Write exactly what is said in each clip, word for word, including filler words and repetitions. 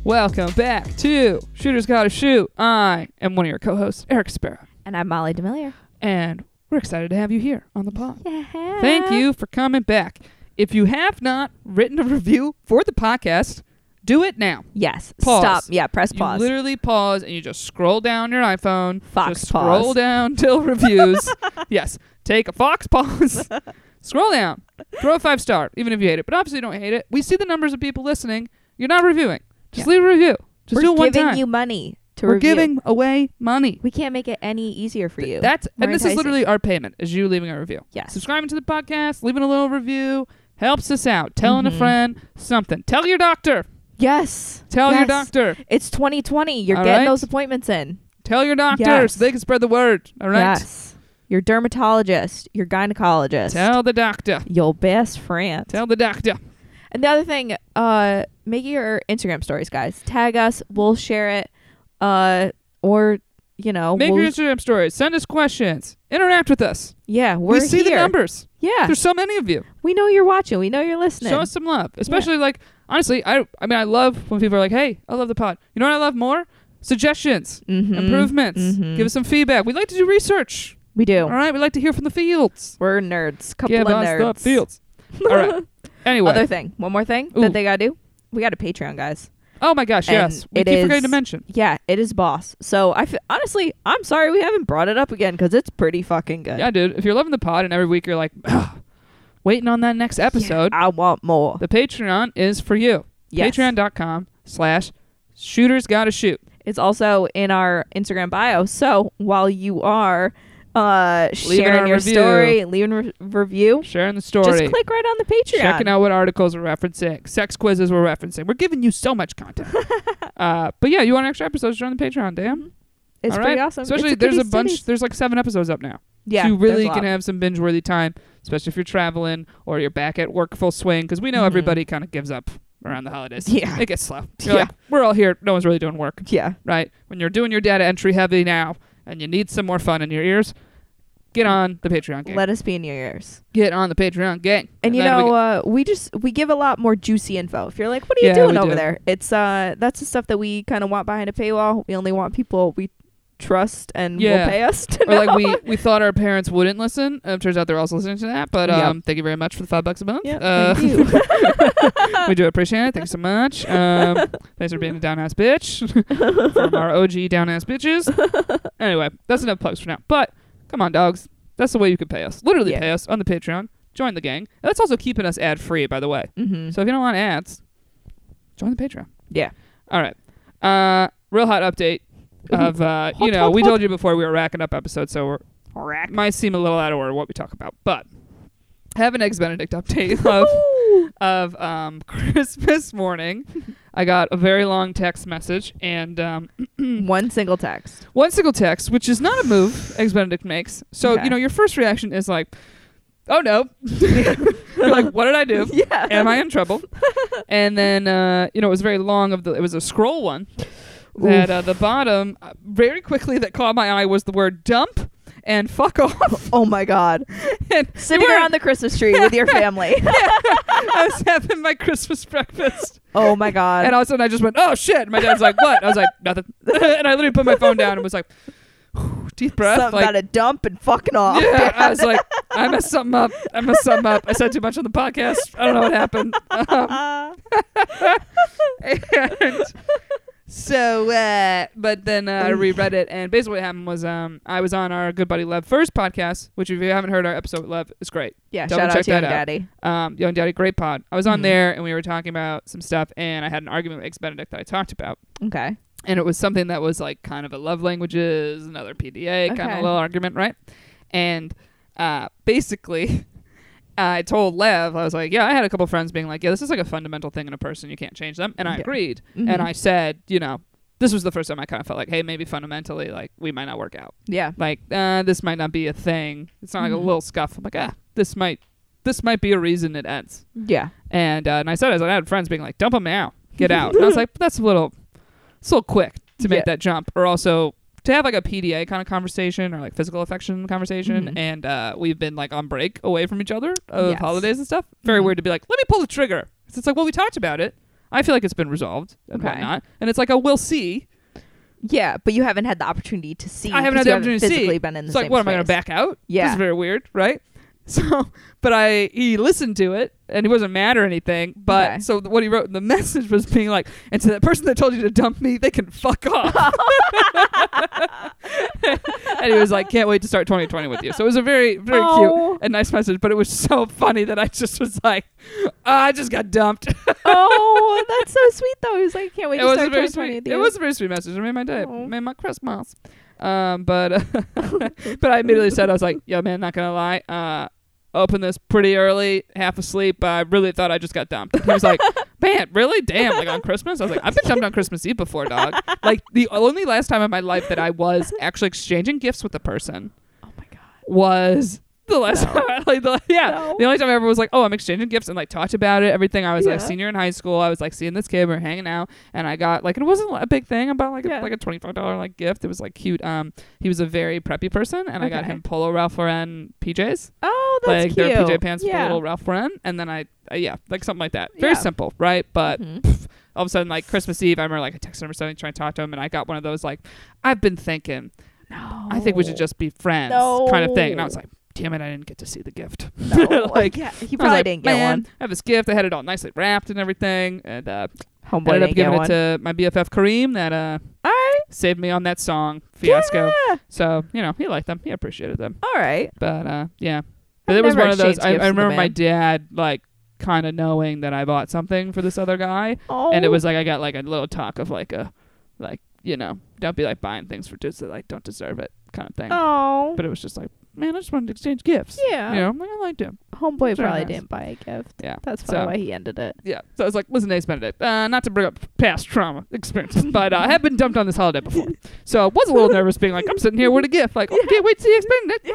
Welcome back to Shooters Gotta Shoot. I am one of your co-hosts, Eric Sparrow. And I'm Molly D'Amelio. And we're excited to have you here on the pod. Yeah. Thank you for coming back. If you have not written a review for the podcast, do it now. Yes. Pause. Stop. Yeah, press You pause. literally pause and you just scroll down your iPhone. Fox just pause. Scroll down till reviews. Yes. Take a Fox pause. Scroll down. Throw a five star, even if you hate it. But obviously you don't hate it. We see the numbers of people listening. You're not reviewing. Just Yeah. leave a review. Just We're do it one giving time. you money to We're review. giving away money. We can't make it any easier for you. That's We're and this enticing. is literally our payment, is you leaving a review. Yes. Subscribing to the podcast, leaving a little review, helps us out. Telling Mhm. a friend, something. Tell your doctor. Yes. Tell your Yes. doctor. It's twenty twenty. You're All getting right. those appointments in. Tell your doctor Yes. so they can spread the word. All right? Yes. Your dermatologist, your gynecologist, Tell the doctor. your best friend. Tell the doctor. And the other thing, uh, make your Instagram stories, guys. Tag us. We'll share it. Uh, or, you know. Make we'll, your Instagram stories. Send us questions. Interact with us. Yeah, we're we see here. the numbers. Yeah. There's so many of you. We know you're watching. We know you're listening. Show us some love. Especially like, honestly, I I mean, I love when people are like, hey, I love the pod. You know what I love more? Suggestions. Mhm. Improvements. Mhm. Give us some feedback. We like to do research. We do. All right? We like to hear from the fields. We're nerds. Couple Give of us nerds. the fields. All right. Anyway. Other thing. One more thing Ooh. that they gotta do. We got a Patreon, guys. Oh my gosh, And yes. We it keep is- forgetting to mention. Yeah, it is boss. So I f- honestly, I'm sorry we haven't brought it up again because it's pretty fucking good. Yeah, dude. If you're loving the pod and every week you're like, "Ugh, waiting on that next episode, I want more. the Patreon is for you. Yes. Patreon.com slash shooters gotta shoot. It's also in our Instagram bio. So while you are uh, Leaving sharing our your review. story, leaving a re- review, Sharing the story. just click right on the Patreon. Checking out what articles we're referencing. Sex quizzes we're referencing. We're giving you so much content. uh, but yeah, you want extra episodes, join the Patreon, damn. It's All pretty right? awesome. Especially It's a there's a kitty bunch, cities. there's like seven episodes up now. Yeah, so you really there's a can lot. have some binge-worthy time, especially if you're traveling or you're back at work full swing, because we know Mhm. everybody kind of gives up around the holidays. Yeah. It gets slow. You're Yeah. like, we're all here. No one's really doing work, Yeah. right? When you're doing your data entry heavy now and you need some more fun in your ears, get on the Patreon gang. Let us be in your ears. Get on the Patreon gang. And, you then we know, get- uh, we just we give a lot more juicy info. If you're like, what are you Yeah, doing we over do. there? It's uh, that's the stuff that we kind of want behind a paywall. We only want people we trust and Yeah. will pay us to or like know. we, we thought our parents wouldn't listen. Uh, turns out they're also listening to that. But Yep. um, thank you very much for the five bucks a month. Yep, uh, thank you. we do appreciate it. Thank you so much. Um, thanks for being a down ass bitch from our O G down ass bitches. Anyway, that's enough plugs for now. But come on, dogs. That's the way you can pay us. Literally Yeah. pay us on the Patreon. Join the gang. And that's also keeping us ad free, by the way. Mm-hmm. So if you don't want ads, join the Patreon. Yeah. All right. Uh, real hot update of uh, you Hot, know hot, we hot. told you before we were racking up episodes, so we're might seem a little out of order what we talk about, but have an Eggs Benedict update of of um, Christmas morning. I got a very long text message and um, One single text. one single text, which is not a move Eggs Benedict makes. So Okay. you know your first reaction is like, oh no, you're like, what did I do? Yeah. Am I in trouble? And then uh, you know it was very long. Of the it was a scroll one. That uh, the bottom uh, very quickly that caught my eye was the word dump and fuck off. Oh my God. And Sitting we were- around the Christmas tree with your family. I was having my Christmas breakfast, Oh my God. and all of a sudden I just went, "Oh shit!" My dad's like, "What?" I was like, "Nothing," and I literally put my phone down and was like, deep breath, Something like, about a dump and fucking off. yeah. I was like, I messed something up. I messed something up. I said too much on the podcast. I don't know what happened. Um, Uh, and so, uh, but then uh, I reread it, and basically what happened was um, I was on our good buddy Lev First podcast, which if you haven't heard our episode with Lev, it's great. yeah. Double Shout out check to Young that out. Daddy. Um, Young Daddy, great pod. I was on Mhm. there, and we were talking about some stuff, and I had an argument with Eggs Benedict that I talked about, Okay. and it was something that was like kind of a love languages, another P D A kind of Okay. little argument, right? And uh, basically, I told Lev, I was like, yeah, I had a couple friends being like, yeah, this is like a fundamental thing in a person. You can't change them. And I Yeah. agreed. Mhm. And I said, you know, this was the first time I kind of felt like, hey, maybe fundamentally, like, we might not work out. Yeah. Like, uh, this might not be a thing. It's not like Mhm. a little scuff. I'm like, ah, this might, this might be a reason it ends. Yeah. And uh, and I said, as I had friends being like, dump him out, get out. And I was like, that's a little, it's a little quick to make Yeah. that jump. Or also to have like a P D A kind of conversation or like physical affection conversation. Mhm. And uh, we've been like on break away from each other of Yes. holidays and stuff. Very Mhm. weird to be like, let me pull the trigger. 'Cause it's like, well, we talked about it. I feel like it's been resolved and Okay. whatnot. And it's like, oh, we'll see. Yeah, but you haven't had the opportunity to see. I haven't had 'cause the you opportunity to see. physically been in the It's like, same what, am I going to space. back out? Yeah. This is very weird, right? So, but I, he listened to it and he wasn't mad or anything. But Okay. so what he wrote in the message was being like, and to that person that told you to dump me, they can fuck off. And he was like, can't wait to start twenty twenty with you. So it was a very, very Oh. cute and nice message. But it was so funny that I just was like, oh, I just got dumped. Oh, that's so sweet though. He was like, can't wait It to was a start very twenty twenty sweet. with you. It was a very sweet message. It made my day. Oh. It made my Christmas. Um, but but I immediately said, I was like, yo, man, not gonna lie. Uh, opened this pretty early, half asleep. I really thought I just got dumped. He was like, man, really? Damn, like on Christmas? I was like, I've been dumped on Christmas Eve before, dog. Like the only last time in my life that I was actually exchanging gifts with a person Oh my god. was the last No. time. I, like, the, yeah, No. the only time I ever was like, oh, I'm exchanging gifts and like talked about it, everything. I was like Yeah. senior in high school. I was like seeing this kid, we were hanging out, and I got like, it wasn't a big thing about like Yeah. a, like a twenty-five dollars like gift. It was like cute. Um, he was a very preppy person, and I got Okay. him Polo Ralph Lauren P Js, Oh, that's like cute. their P J pants with a yeah. little Ralph Lauren, and then I, uh, yeah, like something like that. Very Yeah. simple, right? But Mhm. pff, all of a sudden, like Christmas Eve, I remember like I texted him or something, trying to talk to him, and I got one of those like, I've been thinking, No. I think we should just be friends, kind of thing. And I was like, damn it, I didn't get to see the gift. No. like, yeah, he I was probably like, didn't get man, one. I have this gift. I had it all nicely wrapped and everything, and uh, Homeboy ended up didn't get giving it one. to my B F F Kareem that uh, All right. saved me on that song Fiasco. Yeah. So you know, he liked them, he appreciated them. All right. But uh, yeah, but I've it was never one of those. exchanged I, I gifts with a remember my man. dad like kind of knowing that I bought something for this other guy, Oh. and it was like I got like a little talk of like a like you know, don't be like buying things for dudes that like don't deserve it kind of thing. Oh. But it was just like, man, I just wanted to exchange gifts. Yeah. You know, I'm like, I liked him. Homeboy Very probably nice. didn't buy a gift. Yeah. That's probably So- why he ended it. Yeah. So I was like, listen, Ace Benedict, uh, not to bring up past trauma experiences, but uh, I have been dumped on this holiday before. So I was a little nervous being like, I'm sitting here with a gift. Like, oh, can't wait to see Ace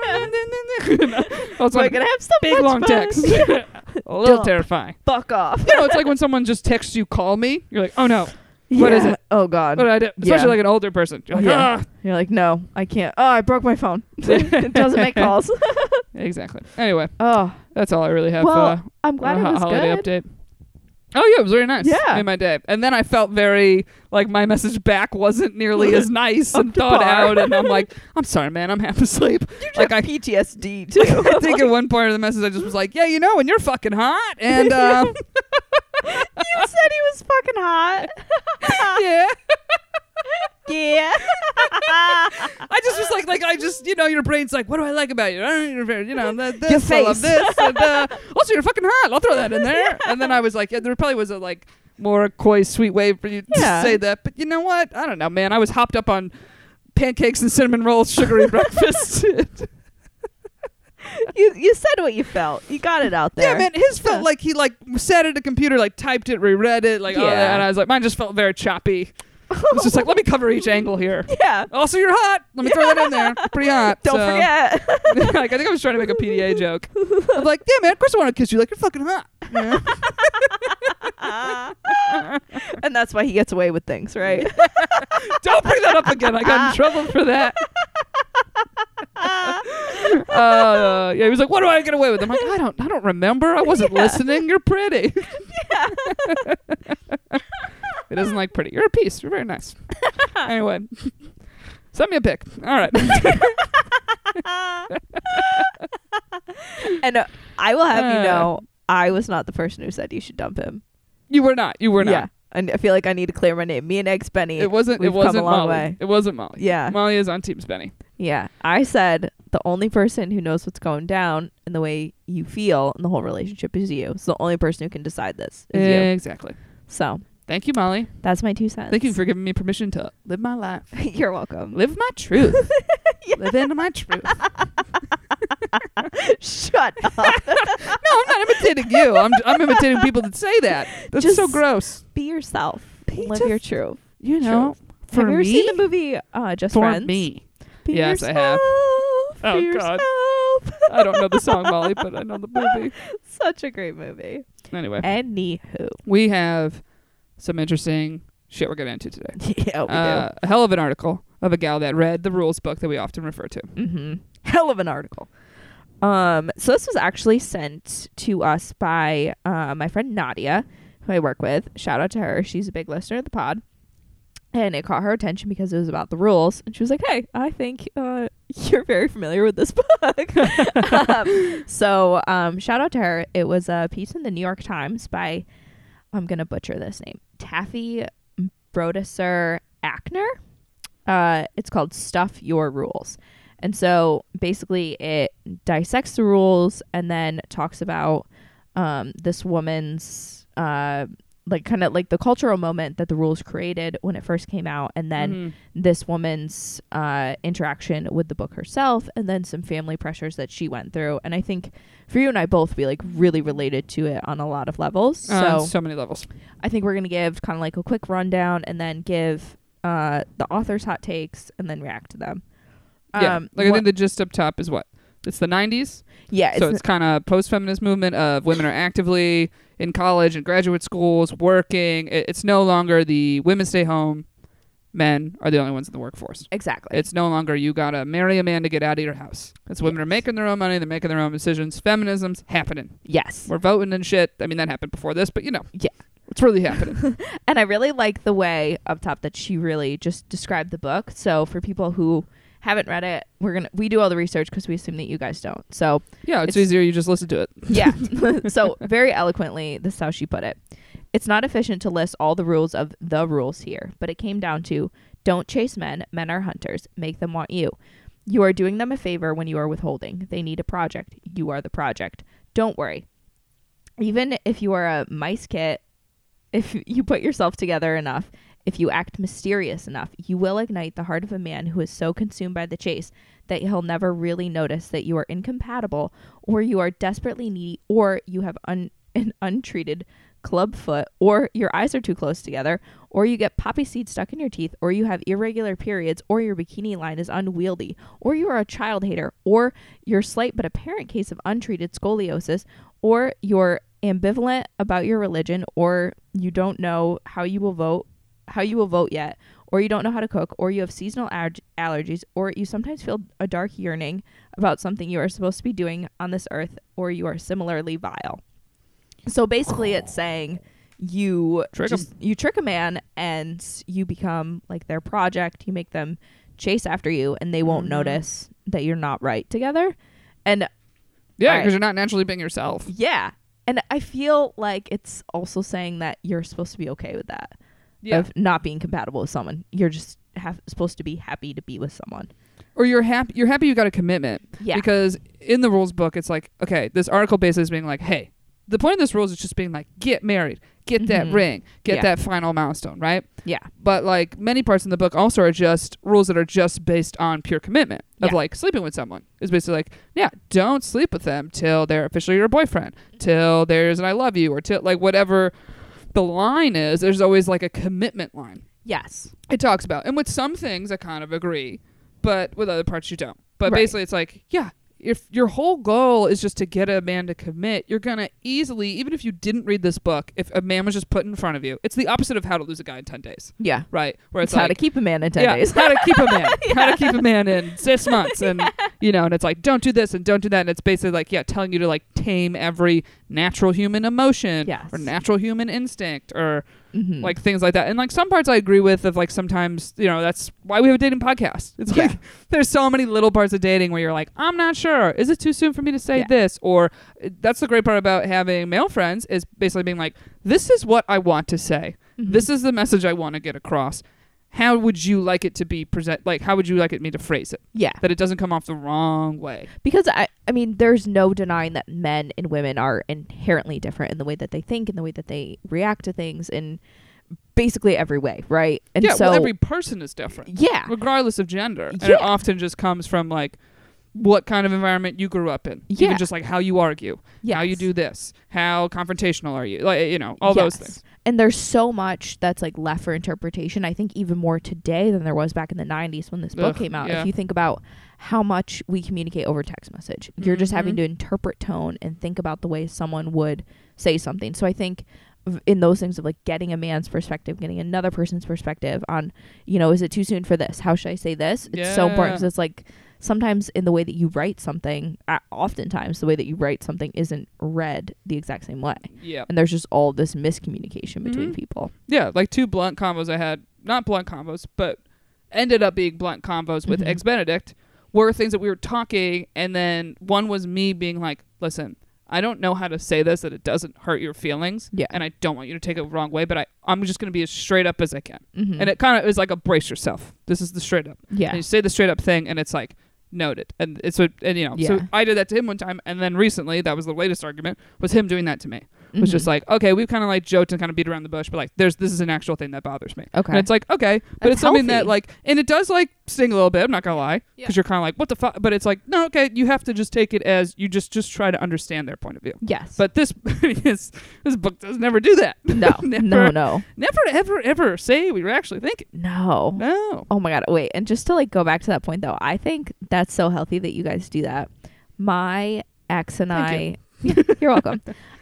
Benedict. I was We're like, gonna have so big much long fun. text. a little Dump. terrifying. Fuck off. You know, it's like when someone just texts you, call me. You're like, oh no. What is Yeah. it? Oh god. What did I do? Especially Yeah. like an older person. You're like, Yeah. ah. You're like, no, I can't. Oh, I broke my phone. it doesn't make calls. Exactly. Anyway, Oh, that's all I really have. well, uh, I'm glad uh, it ho- was holiday good. update. Oh yeah, it was very nice. Yeah. Made my day. And then I felt very like my message back wasn't nearly as nice Up and to thought par. out. And I'm like, I'm sorry, man, I'm half asleep. Like I, P T S D too. I think at one point of the message I just was like, yeah, you know, and you're fucking hot. And um, You said he was fucking hot. yeah, Yeah. I just was like, like I just, you know, your brain's like, what do I like about you? I don't, you're very, you know, th- this, Your I love face. this, and uh, also you're fucking hot. I'll throw that in there. And then I was like, yeah, there probably was a like more coy, sweet way for you Yeah. to say that. But you know what? I don't know, man. I was hopped up on pancakes and cinnamon rolls, sugary breakfast. you you said what you felt. You got it out there. Yeah, man. His felt Yeah. like he like sat at a computer, like typed it, reread it, like all Yeah. that. And I was like, mine just felt very choppy. It's just like, let me cover each angle here. Yeah. Also, you're hot. Let me throw that in there. You're pretty hot. Don't So- forget. like, I think I was trying to make a P D A joke. I'm like, yeah, man, of course I want to kiss you. Like, you're fucking hot. Yeah. And that's why he gets away with things, right? Don't bring that up again. I got in trouble for that. uh, yeah, he was like, what do I get away with? I'm like, I don't, I don't remember. I wasn't Yeah. listening. You're pretty. He doesn't like pretty. You're a piece. You're very nice. Anyway, send me a pic. All right. And uh, I will have you Uh. know, I was not the person who said you should dump him. You were not. You were not. Yeah. And I feel like I need to clear my name. Me and Eggs Benny. It wasn't. We've It come a wasn't long Molly. way. It wasn't Molly. Yeah. Molly is on Team Spenny. Yeah. I said the only person who knows what's going down and the way you feel in the whole relationship is you. So the only person who can decide this is you. Exactly. So Thank you, Molly. that's my two cents. Thank you for giving me permission to live my life. You're welcome. Live my truth. Live into my truth. Shut up. No, I'm not imitating you. I'm I'm imitating people that say that. That's Just so gross. Be yourself. Be Live just- your truth. You know, for have you ever me, seen the movie uh, Just for Friends? me. Be Yes, I yourself. have. Be Oh, God. yourself. I don't know the song, Molly, but I know the movie. Such a great movie. Anyway, Anywho. we have some interesting shit we're getting into today. Yeah, we Uh, a hell of an article of a gal that read the rules book that we often refer to. do. Mm-hmm. Hell of an article. Um, so this was actually sent to us by uh, my friend Nadia, who I work with, shout out to her. She's a big listener of the pod. And it caught her attention because it was about the rules. And she was like, hey, I think uh, you're very familiar with this book. um, so um, shout out to her. It was a piece in the New York Times by, I'm going to butcher this name, Taffy Brodesser Ackner. Uh, it's called Stuff Your Rules. And so basically it dissects the rules and then talks about um, this woman's... Uh, like kind of like the cultural moment that the rules created when it first came out, and then mm-hmm. this woman's uh, interaction with the book herself, and then some family pressures that she went through. And I think for you and I both, we like really related to it on a lot of levels. Uh, so so many levels. I think we're going to give kind of like a quick rundown and then give uh, the author's hot takes and then react to them. Yeah, um, like I think the gist up top is what? It's the nineties. Yeah. So it's, it's kind of post-feminist movement of women are actively in college and graduate schools working. It, it's no longer the women stay home, men are the only ones in the workforce. Exactly. It's no longer you gotta marry a man to get out of your house. It's women yes. are making their own money. They're making their own decisions. Feminism's happening. Yes. We're voting and shit. I mean, that happened before this, but you know. Yeah. It's really happening. And I really like the way up top that she really just described the book. So for people who haven't read it, we're gonna we do all the research because we assume that you guys don't. So yeah, it's, it's easier. You just listen to it. Yeah. So very eloquently, this is how she put it. It's not efficient to list all the rules of the rules here, but it came down to don't chase men. Men are hunters. Make them want you. You are doing them a favor when you are withholding. They need a project. You are the project. Don't worry. Even if you are a mice kit, if you put yourself together enough, if you act mysterious enough, you will ignite the heart of a man who is so consumed by the chase that he'll never really notice that you are incompatible, or you are desperately needy, or you have un- an untreated club foot, or your eyes are too close together, or you get poppy seeds stuck in your teeth, or you have irregular periods, or your bikini line is unwieldy, or you are a child hater, or your slight but apparent case of untreated scoliosis, or you're ambivalent about your religion, or you don't know how you will vote how you will vote yet, or you don't know how to cook, or you have seasonal al- allergies, or you sometimes feel a dark yearning about something you are supposed to be doing on this earth, or you are similarly vile. So basically it's saying you trick just em. you trick a man and you become like their project. You make them chase after you and they won't mm-hmm. notice that you're not right together. And yeah, because you're not naturally being yourself. Yeah. And I feel like it's also saying that you're supposed to be okay with that. Yeah. Of not being compatible with someone. You're just have, supposed to be happy to be with someone. Or you're happy you're happy you got a commitment. Yeah. Because in the rules book, it's like, okay, this article basically is being like, hey, the point of this rules is just being like, get married, get mm-hmm. that ring, get yeah. that final milestone, right? Yeah. But like many parts in the book also are just rules that are just based on pure commitment of yeah. like sleeping with someone. It's basically like, yeah, don't sleep with them till they're officially your boyfriend, till there's an I love you, or till like whatever the line is. There's always like a commitment line. Yes. It talks about. And with some things I kind of agree, but with other parts you don't. But right. basically it's like, yeah, if your whole goal is just to get a man to commit, you're going to easily, even if you didn't read this book, if a man was just put in front of you, it's the opposite of How to Lose a Guy in ten days. Yeah. Right? Where it's, it's like, how to keep a man in ten yeah, days. How to keep a man. yeah. How to keep a man in six months. And, yeah. you know, and it's like, don't do this and don't do that. And it's basically like, yeah, telling you to like tame every natural human emotion yes. or natural human instinct or mm-hmm. like things like that. And like some parts I agree with of like sometimes, you know, that's why we have a dating podcast. It's yeah. like there's so many little parts of dating where you're like, I'm not sure. Is it too soon for me to say yeah. this? Or uh, that's the great part about having male friends is basically being like, this is what I want to say. Mm-hmm. This is the message I want to get across. How would you like it to be present? Like, how would you like it me to phrase it? Yeah. That it doesn't come off the wrong way. Because, I, I mean, there's no denying that men and women are inherently different in the way that they think, in the way that they react to things, in basically every way, right? And yeah, so well, every person is different. Yeah. Regardless of gender. And yeah. it often just comes from, like, what kind of environment you grew up in. Yeah. Even just, like, how you argue. Yes. How you do this. How confrontational are you? Like, you know, all yes. those things. And there's so much that's like left for interpretation. I think even more today than there was back in the nineties when this book Ugh, came out. yeah. If you think about how much we communicate over text message, you're mm-hmm. just having to interpret tone and think about the way someone would say something. So I think in those things of like getting a man's perspective, getting another person's perspective on, you know, is it too soon for this? How should I say this? It's yeah. so important because it's like sometimes in the way that you write something, uh, oftentimes the way that you write something isn't read the exact same way. Yeah. And there's just all this miscommunication between Mm-hmm. people. Yeah, like two blunt combos I had, not blunt combos, but ended up being blunt combos with Mhm. Eggs Benedict were things that we were talking, and then one was me being like, listen, I don't know how to say this that it doesn't hurt your feelings, Yeah. and I don't want you to take it the wrong way, but I, I'm just going to be as straight up as I can. Mm-hmm. And it kind of is like a brace yourself. This is the straight up. yeah. And you say the straight up thing, and it's like, noted. And it's what, and you know, so Yeah. I did that to him one time, and then recently, that was the latest argument, was him doing that to me. It was Mhm. just like, okay, we've kind of like joked and kind of beat around the bush, but like, there's this is an actual thing that bothers me. Okay. And it's like, okay, but That's it's something that healthy. like, and it does like sting a little bit. I'm not gonna lie, Yeah. because you're kind of like, what the fuck? But it's like, no, okay, you have to just take it as you just just try to understand their point of view. Yes. But this this this book does never do that. no, never, no, no, never, ever, ever say we were actually thinking. no. No. Oh my God. Wait. And just to like go back to that point though, I think that's so healthy that you guys do that. My ex and Thank I, you're welcome.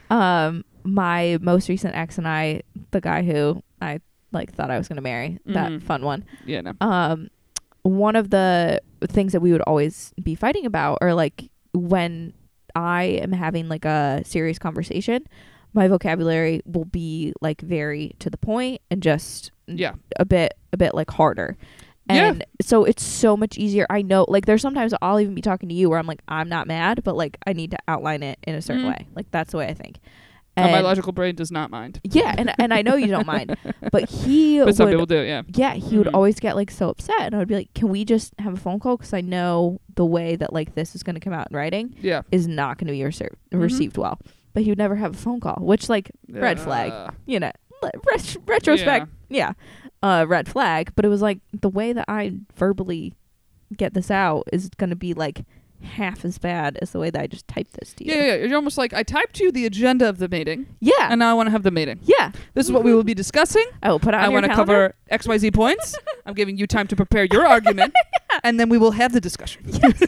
Um, my most recent ex and I, the guy who I like thought I was going to marry, that Mhm. fun one. Yeah. No. Um, one of the things that we would always be fighting about, or like when I am having like a serious conversation, my vocabulary will be like very to the point and just Yeah. a bit a bit like harder. Yeah. And so it's so much easier. I know, like, there's sometimes I'll even be talking to you where I'm like, I'm not mad, but like I need to outline it in a certain Mhm. way. Like that's the way I think. Uh, my And- logical brain does not mind. yeah, and and I know you don't mind, but he But some would people do, yeah. yeah, he would Mhm. always get like so upset, and I would be like, "Can we just have a phone call? Because I know the way that like this is going to come out in writing Yeah. is not going to be rece- Mhm. received well." But he would never have a phone call, which like red flag, Uh, you know, le- ret- retrospect, yeah, uh, red flag. But it was like the way that I verbally get this out is going to be like half as bad as the way that I just typed this to you. Yeah, yeah, yeah. You're almost like, I typed you the agenda of the meeting, yeah, and now I want to have the meeting. yeah. This is what we will be discussing. I will put it on I your want to calendar. cover X Y Z points. I'm giving you time to prepare your argument, and then we will have the discussion.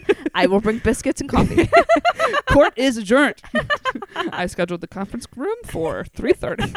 I will bring biscuits and coffee. Court is adjourned. I scheduled the conference room for three thirty.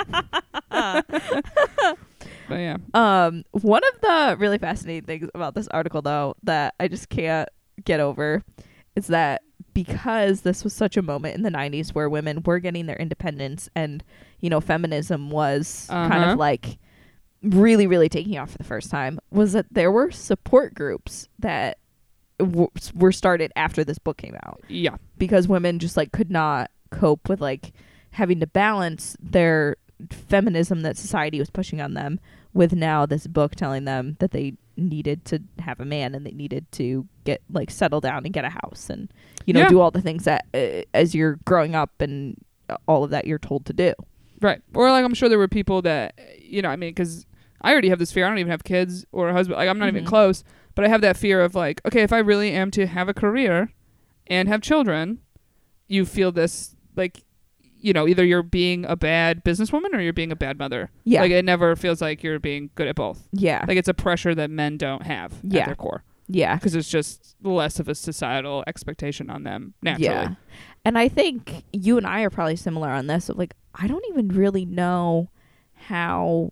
But yeah. Um, one of the really fascinating things about this article, though, that I just can't get over is that because this was such a moment in the nineties where women were getting their independence and, you know, feminism was kind Uh-huh. of like really, really taking off for the first time, was that there were support groups that w- were started after this book came out Yeah. because women just like could not cope with like having to balance their feminism that society was pushing on them with now this book telling them that they needed to have a man and they needed to get like settle down and get a house and you know Yeah. do all the things that uh, as you're growing up and all of that you're told to do. Right. Or like I'm sure there were people that, you know, I mean, because I already have this fear. I don't even have kids or a husband. Like I'm not even Mhm. close. But I have that fear of like, okay, if I really am to have a career and have children, you feel this like, you know, either you're being a bad businesswoman or you're being a bad mother. Yeah. Like it never feels like you're being good at both. Yeah. Like it's a pressure that men don't have Yeah. at their core. Yeah. Because it's just less of a societal expectation on them naturally. Yeah. And I think you and I are probably similar on this. Of like, I don't even really know how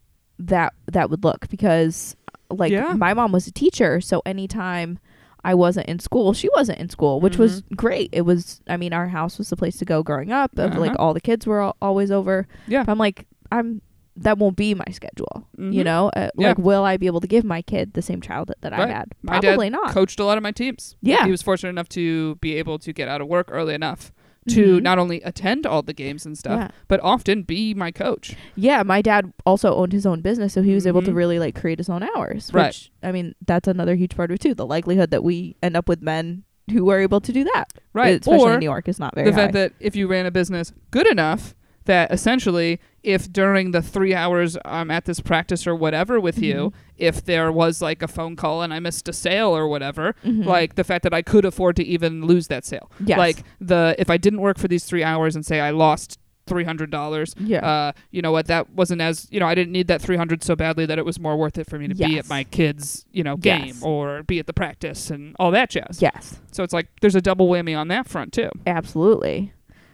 that that would look because like Yeah. my mom was a teacher, so anytime I wasn't in school, she wasn't in school, which was great. It was, I mean, our house was the place to go growing up. Of like Uh-huh. all the kids were al- always over. Yeah. But I'm like, I'm that won't be my schedule. You Mhm. know, uh, Yeah. like will I be able to give my kid the same childhood that Right. I had? My Probably dad not. coached a lot of my teams. Yeah. He was fortunate enough to be able to get out of work early enough to Mhm. not only attend all the games and stuff, Yeah. but often be my coach. Yeah, my dad also owned his own business, so he was able to Mhm. really like create his own hours. Right. Which I mean, that's another huge part of it too. The likelihood that we end up with men who are able to do that, Right. especially Or in New York, is not very the fact high. that if you ran a business good enough that essentially if during the three hours I'm at this practice or whatever with you, Mhm. if there was like a phone call and I missed a sale or whatever, Mhm. like the fact that I could afford to even lose that sale. Yes. Like the if I didn't work for these three hours and say I lost three hundred dollars, yeah, uh, you know what, that wasn't as, you know, I didn't need that three hundred so badly that it was more worth it for me to be Yes. at my kid's, you know, game Yes. or be at the practice and all that jazz. yes, So it's like there's a double whammy on that front too. absolutely.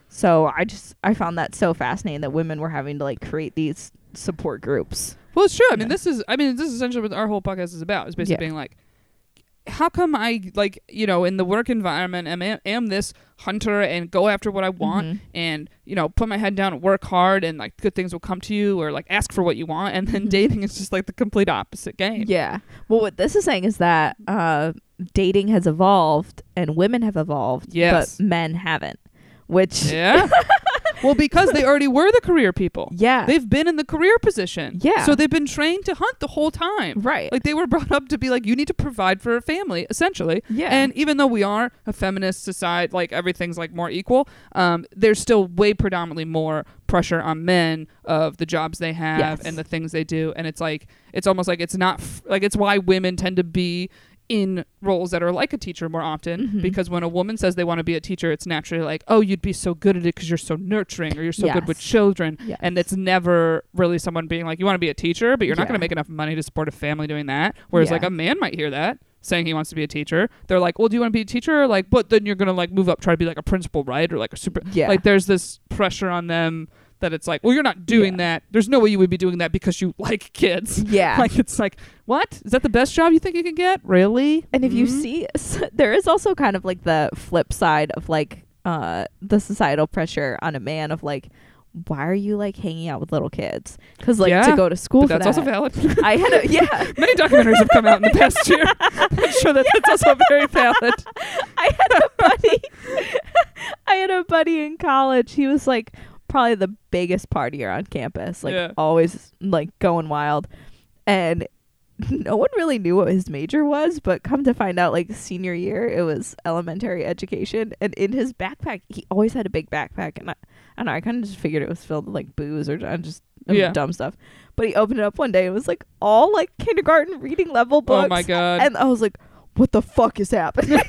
So I just I found that so fascinating that women were having to like create these support groups. Well, it's true. I mean, Yeah. this is, I mean, this is essentially what our whole podcast is about. Is basically Yeah. being like, how come I, like, you know, in the work environment am, am this hunter and go after what I want Mhm. and, you know, put my head down and work hard and, like, good things will come to you, or, like, ask for what you want. And then Mhm. dating is just, like, the complete opposite game. Yeah. Well, what this is saying is that uh, dating has evolved and women have evolved, Yes. but men haven't. Which, Yeah. Well, because they already were the career people. yeah. They've been in the career position. Yeah. So they've been trained to hunt the whole time. Right. Like, they were brought up to be like, you need to provide for a family, essentially. Yeah. And even though we are a feminist society, like, everything's, like, more equal, um, there's still way predominantly more pressure on men of the jobs they have Yes. and the things they do. And it's like, it's almost like it's not, f- like, it's why women tend to be in roles that are like a teacher more often, Mhm. because when a woman says they want to be a teacher, it's naturally like, oh, you'd be so good at it because you're so nurturing, or you're so good with Yes. children. Yes. And it's never really someone being like, you want to be a teacher, but you're not Yeah. going to make enough money to support a family doing that. Whereas Yeah. like a man might hear that saying he wants to be a teacher. They're like, well, do you want to be a teacher? Like, but then you're going to like move up, try to be like a principal, right? Or like a super, Yeah. like there's this pressure on them that it's like, well, you're not doing Yeah. that. There's no way you would be doing that because you like kids. Yeah. Like, it's like, what? Is that the best job you think you can get? Really? And if you Mhm. see, there is also kind of like the flip side of like uh, the societal pressure on a man of like, why are you like hanging out with little kids? Because like Yeah, to go to school But for that's that. also valid. I had a, yeah. Many documentaries have come out in the past year that show that that's also very valid. I had a buddy. I had a buddy in college. He was like probably the biggest partier on campus, like Yeah. always like going wild. And no one really knew what his major was, but come to find out, like senior year, it was elementary education. And in his backpack, he always had a big backpack, and I, I don't know, I kind of just figured it was filled with like booze or just um, Yeah. dumb stuff. But he opened it up one day, and it was like all like kindergarten reading level books. Oh my god. And I was like, what the fuck is happening?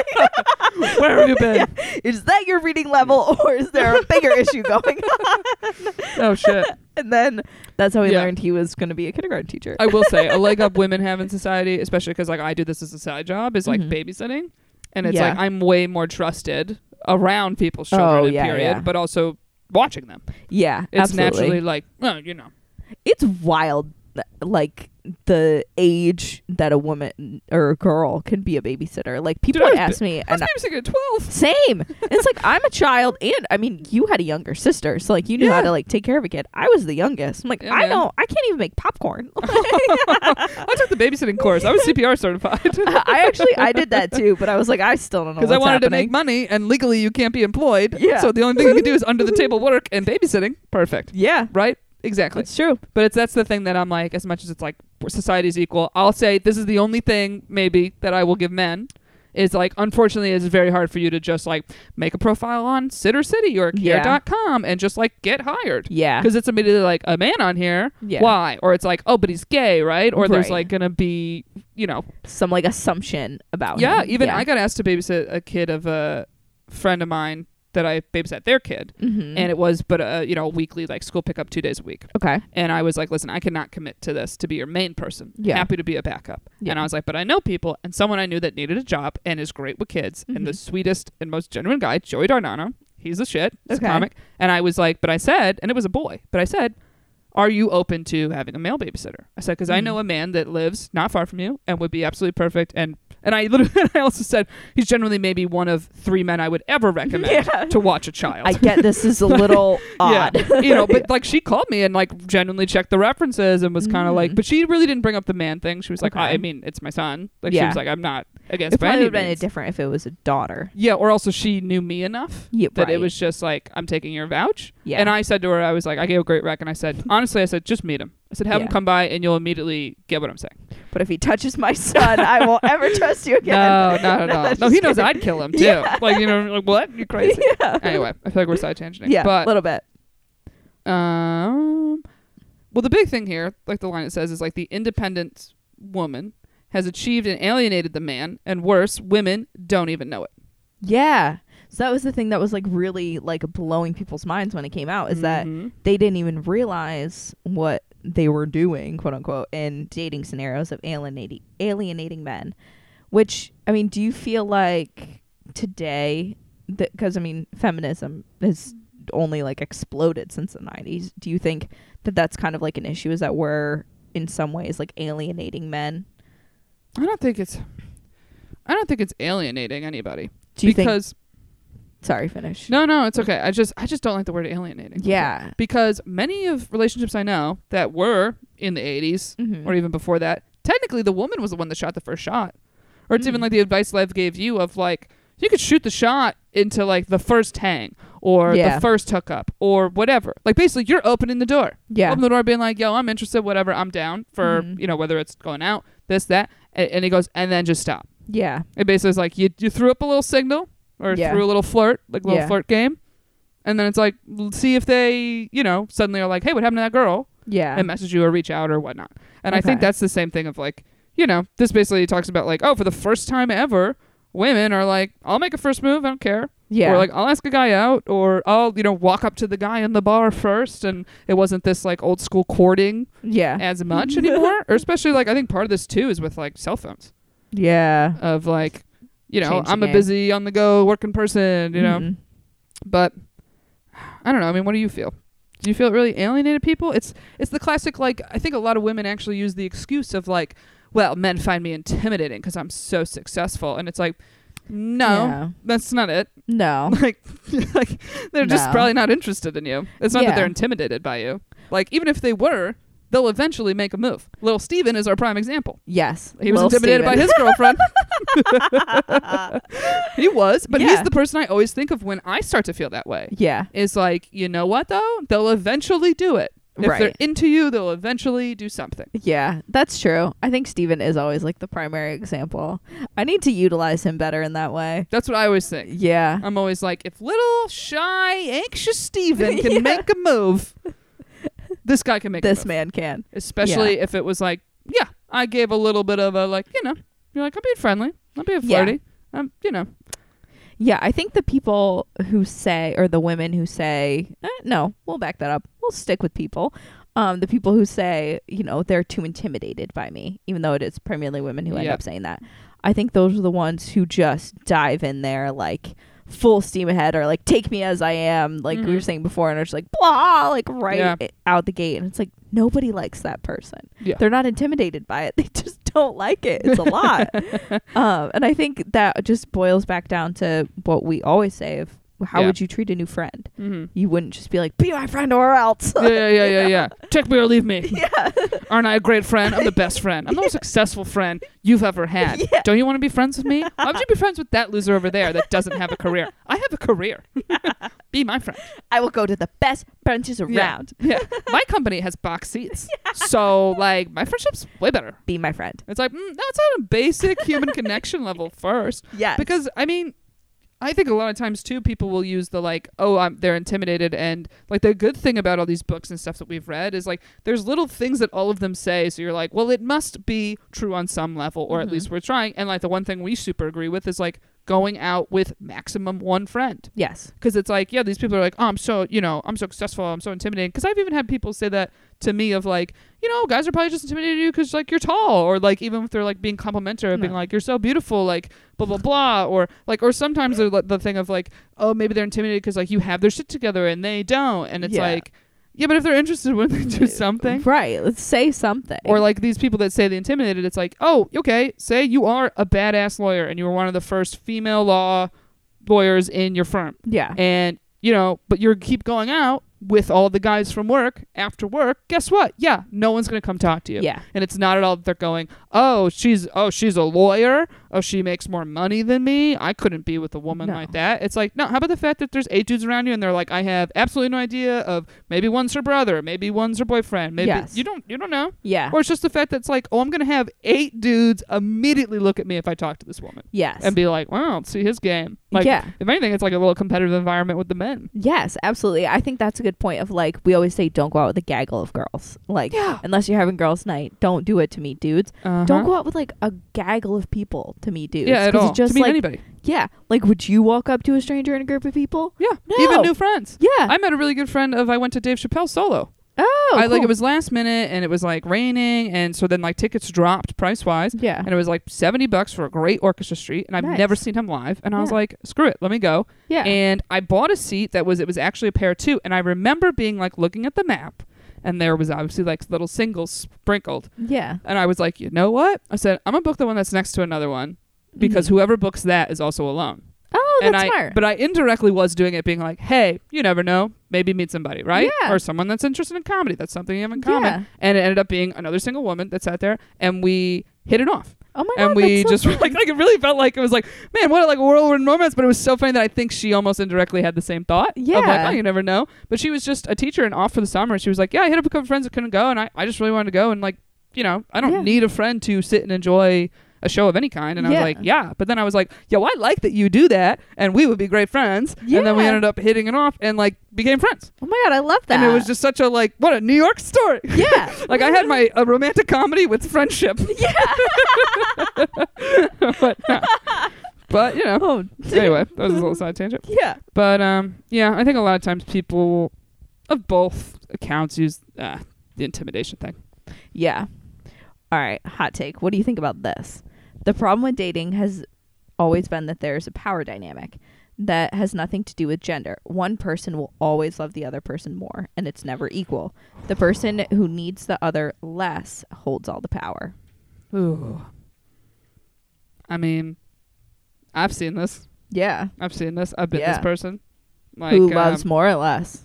Where have you been? Yeah. Is that your reading level, or is there a bigger issue going on? Oh shit. And then that's how he Yeah. learned he was going to be a kindergarten teacher. I will say a leg up women have in society, especially because like I do this as a side job, is like Mhm. babysitting, and it's Yeah. like I'm way more trusted around people's children. Oh, in yeah, period, yeah. but also watching them. Yeah, It's absolutely. naturally like, oh, you know. It's wild, th- like the age that a woman or a girl can be a babysitter. Like people Dude, I would was ask me, I was and I, babysitting at twelve. same. It's like I'm a child, and I mean, you had a younger sister, so like you knew how Yeah. to like take care of a kid. I was the youngest. I'm like, Yeah, I man. know, I can't even make popcorn. I took the babysitting course. I was C P R certified. I actually I did that too, but I was like, I still don't know Because what's I wanted happening. to make money, and legally you can't be employed. Yeah. So the only thing you can do is under the table work and babysitting. Perfect. Yeah, Right? Exactly. it's true. But it's that's the thing that I'm like, as much as it's like society's equal, I'll say this is the only thing maybe that I will give men is like, unfortunately, it's very hard for you to just like make a profile on Sitter City or Yeah. care dot com and just like get hired. Yeah, Because it's immediately like a man on here. Yeah. Why? Or it's like, oh, but he's gay, right? Or there's Right. like gonna be, you know, some like assumption about yeah. him. Even yeah. I got asked to babysit a kid of a friend of mine that I babysat their kid, Mhm. and it was but a you know weekly like school pickup two days a week. okay. And I was like, listen, I cannot commit to this to be your main person. Yeah. Happy to be a backup. Yeah. And I was like, but I know people, and someone I knew that needed a job and is great with kids, and the Mhm. sweetest and most genuine guy, Joey Dardano. He's the shit. He's Okay. a comic. And I was like, but I said, and it was a boy, but I said, are you open to having a male babysitter? I said, because I Mhm. know a man that lives not far from you and would be absolutely perfect. And and I literally, I also said, he's generally maybe one of three men I would ever recommend Yeah. to watch a child. I get this is a little odd. Yeah, you know, but like she called me and like genuinely checked the references and was kind of like, Mhm. but she really didn't bring up the man thing. She was like, Okay. I mean, it's my son. Like she Yeah. was like, I'm not against It by probably any would have been means. different if it was a daughter. Yeah, or also she knew me enough Yeah, that it right. was just like, I'm taking your vouch. Yeah. And I said to her, I was like, I gave a great rec, and I said, honestly, I said, just meet him. I said, have him Yeah. come by, and you'll immediately get what I'm saying. But if he touches my son, I won't ever trust you again. No, not at all. just No, he knows kidding. I'd kill him too. Yeah. Like, you know, like what? You crazy? Yeah. Anyway, I feel like we're side tangenting. Yeah, a but little bit. Um, well, the big thing here, like the line it says, is like the independent woman has achieved and alienated the man, and worse, women don't even know it. Yeah. So that was the thing that was like really like blowing people's minds when it came out is that Mhm. they didn't even realize what they were doing, quote unquote, in dating scenarios of alienating alienating men. Which, I mean, do you feel like today, because I mean, feminism has only like exploded since the nineties. Do you think that that's kind of like an issue? Is that we're in some ways like alienating men? I don't think it's. I don't think it's alienating anybody. Do you because think? Sorry, finish. No, no, it's okay. I just I just don't like the word alienating. Yeah. Because many of relationships I know that were in the eighties Mm-hmm. or even before that, technically the woman was the one that shot the first shot. Or it's Mm. even like the advice Lev gave you of like, you could shoot the shot into like the first hang or Yeah. the first hookup or whatever. Like basically you're opening the door. Yeah. Open the door being like, yo, I'm interested, whatever, I'm down for, Mhm. you know, whether it's going out, this, that. And, and he goes, and then just stop. Yeah. It basically is like you, you threw up a little signal or Yeah. threw a little flirt, like a little Yeah. flirt game. And then it's like, l- see if they, you know, suddenly are like, hey, what happened to that girl? Yeah. And message you or reach out or whatnot. And I think Okay. that's the same thing of like, you know, this basically talks about like, oh, for the first time ever, women are like, I'll make a first move, I don't care. Yeah. Or like, I'll ask a guy out, or I'll, you know, walk up to the guy in the bar first. And it wasn't this like old school courting yeah. as much anymore. Or especially like, I think part of this too is with like cell phones Yeah. of like, you know, Change the I'm a game. busy on the go working person, you know, Mhm. but I don't know. I mean, what do you feel? Do you feel it really alienated people? It's it's the classic, like, I think a lot of women actually use the excuse of like, well, men find me intimidating because I'm so successful. And it's like, no, Yeah. that's not it. No. Like, like they're just No. probably not interested in you. It's not that Yeah. they're intimidated by you. Like, even if they were, they'll eventually make a move. Little Steven is our prime example. Yes. He was Lil intimidated by Steven. his girlfriend. He was, but he's Yeah. the person I always think of when I start to feel that way. Yeah. Is like, you know what though? They'll eventually do it. If Right. they're into you, they'll eventually do something. Yeah, that's true. I think Steven is always like the primary example. I need to utilize him better in that way. That's what I always think. Yeah. I'm always like, if little shy, anxious Steven can Yeah. make a move, this guy can make a This move. man can. Especially if it was like, yeah, I gave a little bit of a like, you know, you're like, I'm being friendly, I'm being Yeah. flirty, I'm, you know. Yeah, I think the people who say, or the women who say, eh, no, we'll back that up. We'll stick with people. Um, the people who say, you know, they're too intimidated by me, even though it is primarily women who end Yep. up saying that. I think those are the ones who just dive in there like full steam ahead, or like take me as I am, like we were Mhm. saying before, and it's like blah, like right Yeah. i- out the gate, and it's like nobody likes that person. Yeah. They're not intimidated by it; they just don't like it. It's a lot, um, and I think that just boils back down to what we always say: of how Yeah. would you treat a new friend? Mm-hmm. You wouldn't just be like, "Be my friend or else." Yeah, yeah, yeah, yeah, yeah. Take me or leave me. yeah, Aren't I a great friend? I'm the best friend. I'm the most successful friend you've ever had. Yeah. Don't you want to be friends with me? Why would you be friends with that loser over there that doesn't have a career? I have a career. Be my friend. I will go to the best benches around. Yeah. My company has box seats. So, like, my friendship's way better. Be my friend. It's like, mm, that's on a basic human connection level first. Yeah, Because, I mean, I think a lot of times, too, people will use the, like, oh, I'm, they're intimidated. And, like, the good thing about all these books and stuff that we've read is, like, there's little things that all of them say. So you're like, well, it must be true on some level, or Mhm. at least we're trying. And, like, the one thing we super agree with is, like, going out with maximum one friend. yes, Because it's like, yeah, these people are like, oh, I'm so, you know, I'm so successful, I'm so intimidating. Because I've even had people say that to me of like, you know, guys are probably just intimidated you because like you're tall, or like even if they're like being complimentary, being No. like you're so beautiful, like blah blah blah, or like, or sometimes they're like, the thing of like, oh, maybe they're intimidated because like you have their shit together and they don't, and it's Yeah. like, yeah, but if they're interested, when they do something. right. Let's say something. Or like these people that say they intimidated, it's like, oh, okay, say you are a badass lawyer and you were one of the first female law lawyers in your firm. yeah, And, you know, but you keep going out with all the guys from work after work. Guess what? Yeah, no one's going to come talk to you. yeah, And it's not at all that they're going, oh, she's oh, she's a lawyer. Oh, she makes more money than me. I couldn't be with a woman No. like that. It's like, no, how about the fact that there's eight dudes around you and they're like, I have absolutely no idea of maybe one's her brother, maybe one's her boyfriend, maybe Yes. you don't you don't know. yeah, Or it's just the fact that it's like, oh, I'm going to have eight dudes immediately look at me if I talk to this woman yes, and be like, wow, see his game. Like, yeah. if anything, it's like a little competitive environment with the men. Yes, absolutely. I think that's a good point of like, we always say don't go out with a gaggle of girls. Like, Yeah. unless you're having girls' night, don't do it to meet dudes. Uh-huh. Don't go out with like a gaggle of people to meet dudes. Yeah, at 'Cause all. It's just to meet like, anybody. yeah. Like, would you walk up to a stranger in a group of people? Yeah, No. even new friends. Yeah. I met a really good friend of. I went to Dave Chappelle solo. oh, I like cool. it was last minute and it was like raining, and so then like tickets dropped price wise, Yeah. and it was like seventy bucks for a great orchestra street, and I've Nice. never seen him live, and I was Yeah. like, screw it, let me go. yeah. And I bought a seat that was it was actually a pair two, and I remember being like looking at the map, and there was obviously like little singles sprinkled, yeah. and I was like, you know what? I said I'm gonna book the one that's next to another one. because Mhm. whoever books that is also alone. Oh, and that's I, smart. But I indirectly was doing it being like, hey, you never know. Maybe meet somebody, right? Yeah. Or someone that's interested in comedy. That's something you have in common. Yeah. And it ended up being another single woman that sat there and we hit it off. Oh my god. And we that's just so were like, like, it really felt like it was like, man, what a, like a whirlwind romance. But it was so funny that I think she almost indirectly had the same thought. Of like, Yeah. oh, you never know. But she was just a teacher and off for the summer. She was like, yeah, I hit up a couple friends that couldn't go. And I, I just really wanted to go. And like, you know, I don't Yeah. need a friend to sit and enjoy a show of any kind. And I Yeah. was like, yeah. But then I was like, yo, I like that you do that. And we would be great friends. And then we Yeah. ended up hitting it off and like became friends. Oh my god, I love that. And it was just such a like, what a New York story. Yeah. Like I had my a romantic comedy with friendship. Yeah. but, no. But you know. Oh. Anyway, that was a little side tangent. Yeah. But um, yeah, I think a lot of times people of both accounts use uh, the intimidation thing. Yeah. All right. Hot take. What do you think about this? The problem with dating has always been that there's a power dynamic that has nothing to do with gender. One person will always love the other person more, and it's never equal. The person who needs the other less holds all the power. Ooh. I mean, I've seen this. Yeah. I've seen this. I've been Yeah. this person. Like, who loves um, more or less?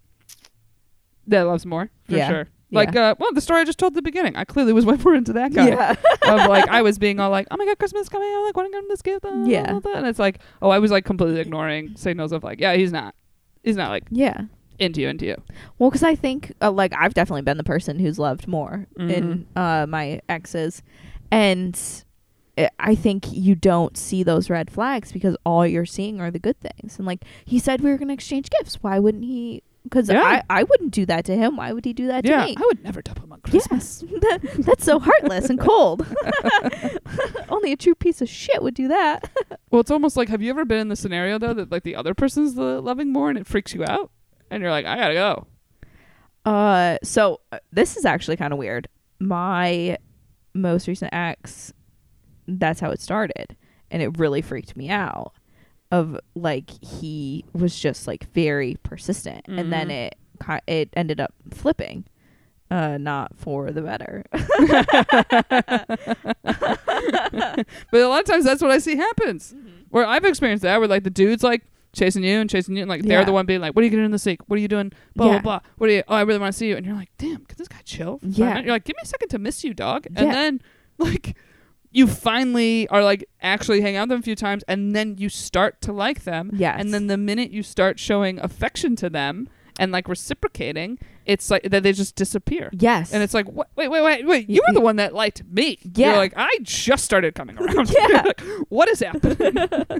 that loves more for Yeah. sure. Like, Yeah. uh, well, the story I just told at the beginning. I clearly was way more into that guy. Yeah. Of like, I was being all like, oh my god, Christmas is coming. I like want to get him this gift. blah, Yeah. blah, blah. And it's like, oh, I was like completely ignoring signals of like, yeah, he's not, he's not like Yeah. into you, into you. Well, because I think, uh, like, I've definitely been the person who's loved more in uh, my exes. And I- I think you don't see those red flags because all you're seeing are the good things. And, like, he said we were going to exchange gifts. Why wouldn't he? Because Yeah. I, I wouldn't do that to him. Why would he do that Yeah, to me? I would never dump him on Christmas. Yes. that, that's so heartless and cold. Only a true piece of shit would do that. Well, it's almost like, have you ever been in the scenario though that like the other person's the loving more and it freaks you out, and you're like, I gotta go. Uh, so uh, this is actually kind of weird. My most recent ex, that's how it started, and it really freaked me out. Of like he was just like very persistent, and then Mhm. it ki- it ended up flipping, uh, not for the better. But a lot of times that's what I see happens. Where I've experienced that, where like the dude's like chasing you and chasing you, and like they're Yeah. the one being like, "What are you getting in this week? What are you doing? Blah Yeah. blah blah. What are you? Oh, I really want to see you." And you're like, "Damn, could this guy chill?" for five Yeah. minutes?" You're like, "Give me a second to miss you, dog." Yeah. And then like you finally are like actually hang out with them a few times, and then you start to like them. Yes. And then the minute you start showing affection to them and like reciprocating, it's like that they just disappear. Yes. And it's like, wait, wait, wait, wait, wait. You were the one that liked me. Yeah. You're like, I just started coming around. Yeah. Like, what is happening?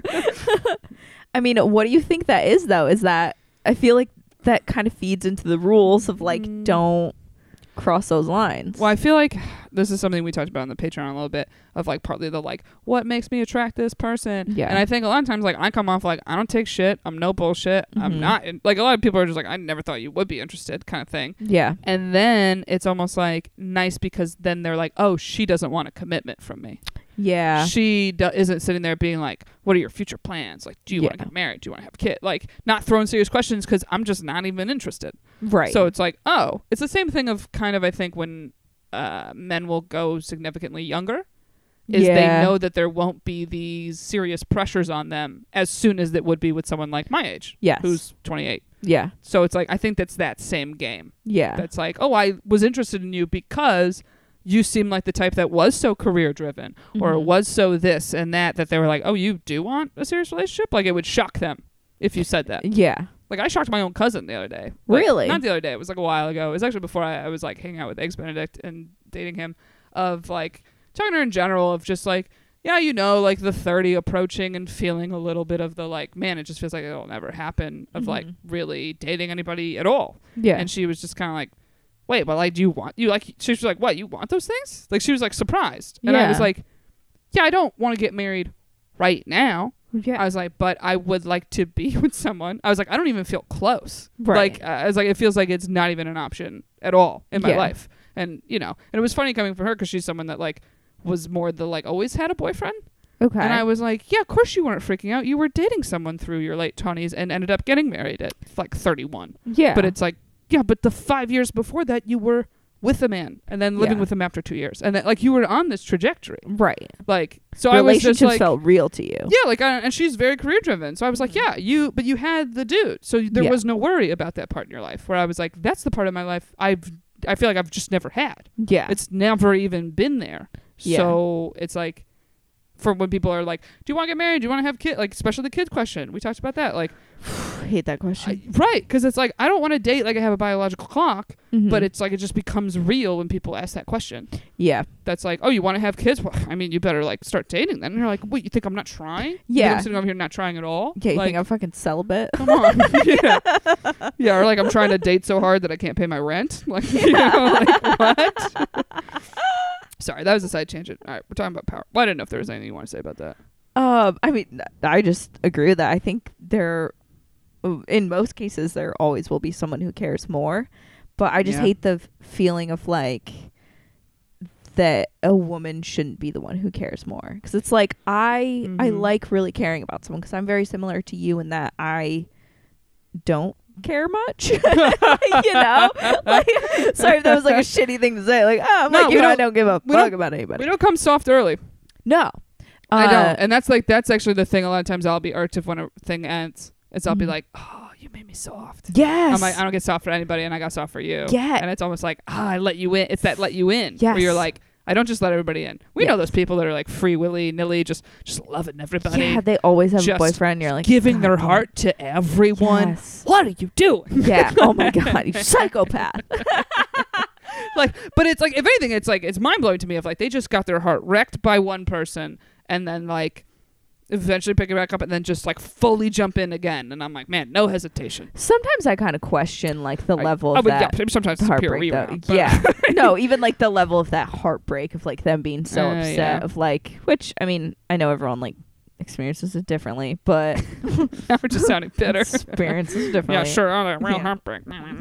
I mean, what do you think that is though? Is that I feel like that kind of feeds into the rules of like Mm. don't cross those lines. Well, I feel like this is something we talked about on the Patreon a little bit of like partly the like, what makes me attract this person? Yeah. And I think a lot of times like I come off like, I don't take shit. I'm no bullshit. I'm Mhm. not. Like a lot of people are just like, I never thought you would be interested kind of thing. Yeah. And then it's almost like nice because then they're like, oh, she doesn't want a commitment from me. Yeah. She do- isn't sitting there being like, what are your future plans? Like, do you want Yeah. to get married? Do you want to have a kid? Like, not throwing serious questions because I'm just not even interested. Right. So it's like, oh, it's the same thing of kind of, I think, when uh, men will go significantly younger, is Yeah. they know that there won't be these serious pressures on them as soon as it would be with someone like my age, Yes. who's twenty-eight. Yeah. So it's like, I think that's that same game. Yeah. That's like, oh, I was interested in you because you seem like the type that was so career driven or Mhm. was so this and that, that they were like, oh, you do want a serious relationship? Like, it would shock them if you said that. Yeah. Like, I shocked my own cousin the other day. Like, Really? Not the other day. It was like a while ago. It was actually before I, I was like hanging out with Eggs Benedict and dating him, of like talking to her in general of just like, yeah, you know, like the thirty approaching and feeling a little bit of the like, man, it just feels like it'll never happen of like Mhm. really dating anybody at all. Yeah. And she was just kind of like, wait, but like, do you want, you like, she was like, what, you want those things? Like, she was like surprised. And I was Yeah. like, yeah, I don't want to get married right now. yeah. I was like, but I would like to be with someone. I was like, I don't even feel close. Right. Like, uh, I was like, it feels like it's not even an option at all in my Yeah. life. And, you know, and it was funny coming from her because she's someone that like was more the like always had a boyfriend. Okay. And I was like, yeah, of course you weren't freaking out. You were dating someone through your late twenties and ended up getting married at like thirty-one. yeah. But it's like, yeah, but the five years before that, you were with a man and then living Yeah. with him after two years. And that, like, you were on this trajectory. Right. Like, so I was Relationships just like, felt real to you. yeah, like, I, and she's very career driven. So I was like, yeah, you, but you had the dude. So there Yeah. was no worry about that part in your life where I was like, that's the part of my life I've, I feel like I've just never had. Yeah. It's never even been there. Yeah. So it's like, for when people are like, do you want to get married? Do you want to have kids? Like, especially the kid question. We talked about that. Like, I hate that question. I, right. Because it's like, I don't want to date like I have a biological clock, Mhm. but it's like, it just becomes real when people ask that question. yeah. That's like, oh, you want to have kids? Well, I mean, you better like start dating then. And you're like, wait, you think I'm not trying? You think Yeah. I'm sitting over here not trying at all? Yeah, you like, think I'm fucking celibate? come on. yeah. Yeah. Or like, I'm trying to date so hard that I can't pay my rent. Like, you know, like, what? Sorry, that was a side tangent. All right, we're talking about power. Well, I didn't know if there was anything you want to say about that. Um, I mean, I just agree with that. I think there, in most cases, there always will be someone who cares more. But I just Yeah. hate the f- feeling of like that a woman shouldn't be the one who cares more. Because it's like I I Mhm. like really caring about someone because I'm very similar to you in that I don't care much. You know, like, sorry if that was like a shitty thing to say. Like, oh, I'm No, like we you, I don't- don't give a we fuck don't- about anybody. We don't come soft early. No, I Uh, don't. And that's like, that's actually the thing. A lot of times I'll be irked if when a thing ends. Is I'll be Mhm. like, oh, you made me soft. Yes. I'm like, I don't get soft for anybody, and I got soft for you. Yeah. And it's almost like, ah, I let you in. It's that let you in. Yes. Where you're like, I don't just let everybody in. We Yeah. know those people that are like free willy nilly, just just loving everybody, Yeah, they always have a just boyfriend. You're like giving God their damn. heart to everyone. Yes. What are you doing? Yeah. Oh my God, you psychopath. Like, but it's like, if anything, it's like, it's mind blowing to me. If like they just got their heart wrecked by one person, and then like eventually pick it back up, and then just like fully jump in again. And I'm like, man, no hesitation. Sometimes I kind of question like the I- level I of would- that yeah, sometimes it's a pure heartbreak. Though. rebound, but- Yeah. No, even like the level of that heartbreak of like them being so Uh, upset yeah. of like, which I mean, I know everyone like experiences it differently, but Now we're just sounding bitter. experiences differently. Yeah, sure. Oh, real Yeah. heartbreak.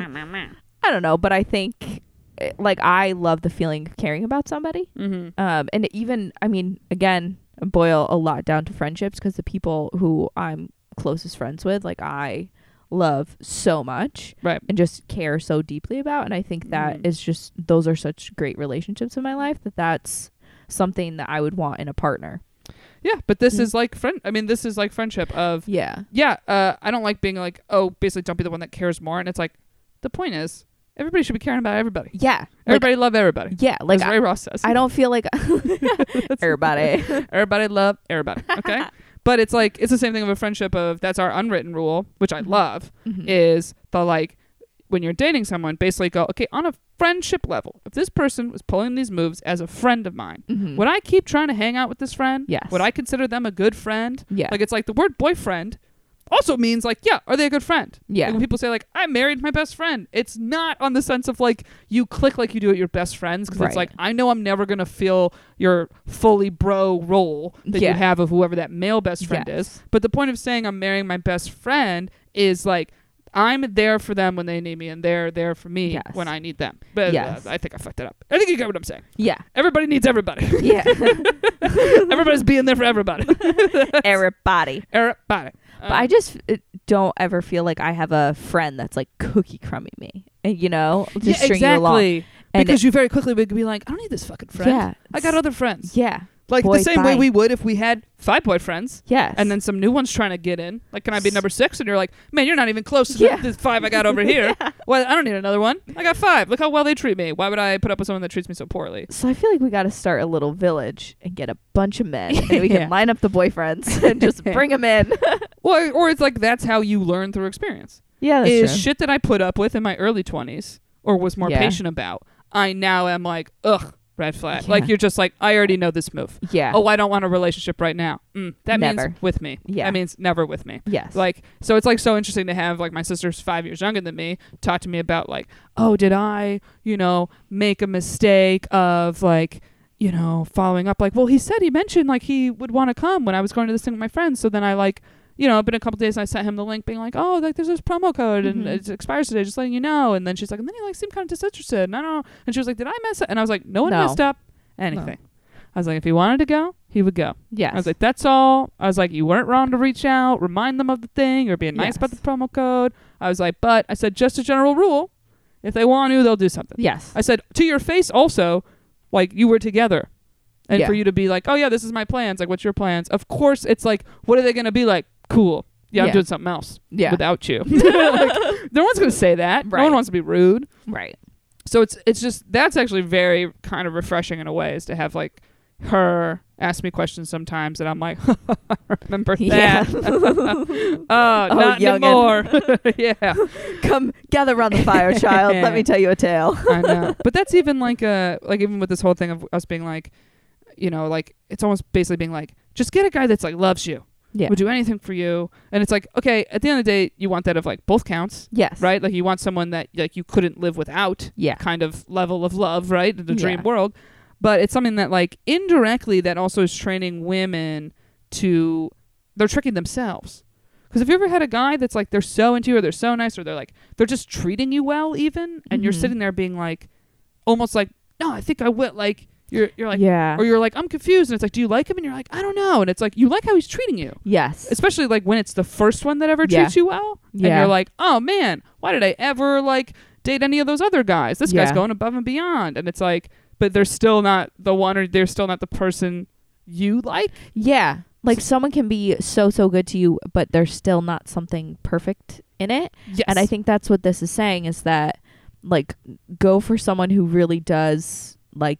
I don't know, but I think eh, like I love the feeling of caring about somebody. Mm-hmm. Um, and even, I mean, again, I boil a lot down to friendships because the people who I'm closest friends with, like I love so much Right. and just care so deeply about. And I think that Mm. is just, those are such great relationships in my life that that's something that I would want in a partner. Yeah, but this Yeah. is like friend. I mean, this is like friendship of Yeah. yeah. Uh, I don't like being like, oh, basically don't be the one that cares more. And it's like, the point is, everybody should be caring about everybody. Yeah. Like, Everybody love everybody. yeah. Like As I, Ray Ross says. I don't feel like everybody. Everybody love everybody. Okay. But it's like, it's the same thing of a friendship of that's our unwritten rule, which I Mhm. love, Mhm. is the like, when you're dating someone, basically go, okay, on a friendship level, if this person was pulling these moves as a friend of mine, Mhm. would I keep trying to hang out with this friend? Yes. Would I consider them a good friend? Yeah. Like, it's like the word boyfriend also means like, yeah, are they a good friend? Yeah. Like when people say like, I married my best friend, it's not on the sense of like you click like you do at your best friends, because it's Right. like, I know I'm never gonna feel your fully bro role that Yeah. you have of whoever that male best friend Yes. is. But the point of saying I'm marrying my best friend is like, I'm there for them when they need me, and they're there for me Yes. when I need them. But Yes. uh, I think I fucked it up. I think you get what I'm saying. Yeah. Everybody needs everybody. Yeah. Everybody's being there for everybody. Everybody. Everybody. But I just uh, don't ever feel like I have a friend that's like cookie crumbing me, and you know, just yeah, string you along. exactly. And Because you very quickly would be like, I don't need this fucking friend. Yeah, I got other friends. Yeah, Like Boy, the same way bye. we would if we had five boyfriends yes, and then some new ones trying to get in. Like, can I be number six? And you're like, man, you're not even close to Yeah. the, the five I got over here. Well, I don't need another one. I got five. Look how well they treat me. Why would I put up with someone that treats me so poorly? So I feel like we got to start a little village and get a bunch of men, and we Yeah. can line up the boyfriends and just bring them in. Or, or it's like that's how you learn through experience. Yeah, that's Is true. shit that I put up with in my early twenties or was more Yeah. patient about, I now am like, ugh, red flag. Yeah. Like, you're just like, I already know this move. Yeah. Oh, I don't want a relationship right now. Mm, that Never. means with me. Yeah. That means never with me. Yes. Like, so it's like so interesting to have like my sister's five years younger than me talk to me about like, oh, did I, you know, make a mistake of like, you know, following up? Like, well, he said he mentioned like he would want to come when I was going to this thing with my friends. So then I like, you know, been a couple days and I sent him the link being like, oh, like there's this promo code and Mhm. it expires today, just letting you know. And then she's like, and then he like seemed kind of disinterested. And I don't know. And she was like, did I mess up? And I was like, no one No. messed up anything. I was like, if he wanted to go, he would go. yes. I was like, that's all. I was like, you weren't wrong to reach out, remind them of the thing, or being nice Yes. about the promo code. I was like, but I said, just a general rule, If they want to, they'll do something. Yes. I said, to your face also, like, you were together. And Yeah. for you to be like, oh, yeah, this is my plans. Like, what's your plans? Of course, it's like, what are they going to be like? Cool. Yeah, Yeah. I'm doing something else Yeah. without you. Like, no one's going to say that. No Right. one wants to be rude. Right. So it's it's just, that's actually very kind of refreshing in a way, is to have, like, her ask me questions sometimes, and I'm like, I remember Yeah. that. oh, Oh, not youngin'. anymore. Yeah. Come gather around the fire, child. Let me tell you a tale. I know. But that's even like a, like even with this whole thing of us being like, you know, like, it's almost basically being like, just get a guy that's like loves you. Yeah. Would do anything for you. And it's like, okay, at the end of the day, you want that of like both counts, Yes. right? Like you want someone that like you couldn't live without, Yeah. kind of level of love, right? The dream Yeah. world. But it's something that like indirectly that also is training women to, they're tricking themselves. Because if you ever had a guy that's like, they're so into you, or they're so nice, or they're like, they're just treating you well even, and you're Mhm. sitting there being like, almost like, no, I think I will, like, you're, you're like, yeah. or you're like, I'm confused, and it's like, do you like him? And you're like, I don't know. And it's like, you like how he's treating you. Yes. Especially like when it's the first one that ever Yeah. treats you well. And Yeah. you're like, oh man, why did I ever like date any of those other guys? This guy's Yeah. going above and beyond. And it's like, but they're still not the one, or they're still not the person you like. Yeah. Like someone can be so, so good to you, but there's still not something perfect in it. Yes. And I think that's what this is saying, is that like go for someone who really does like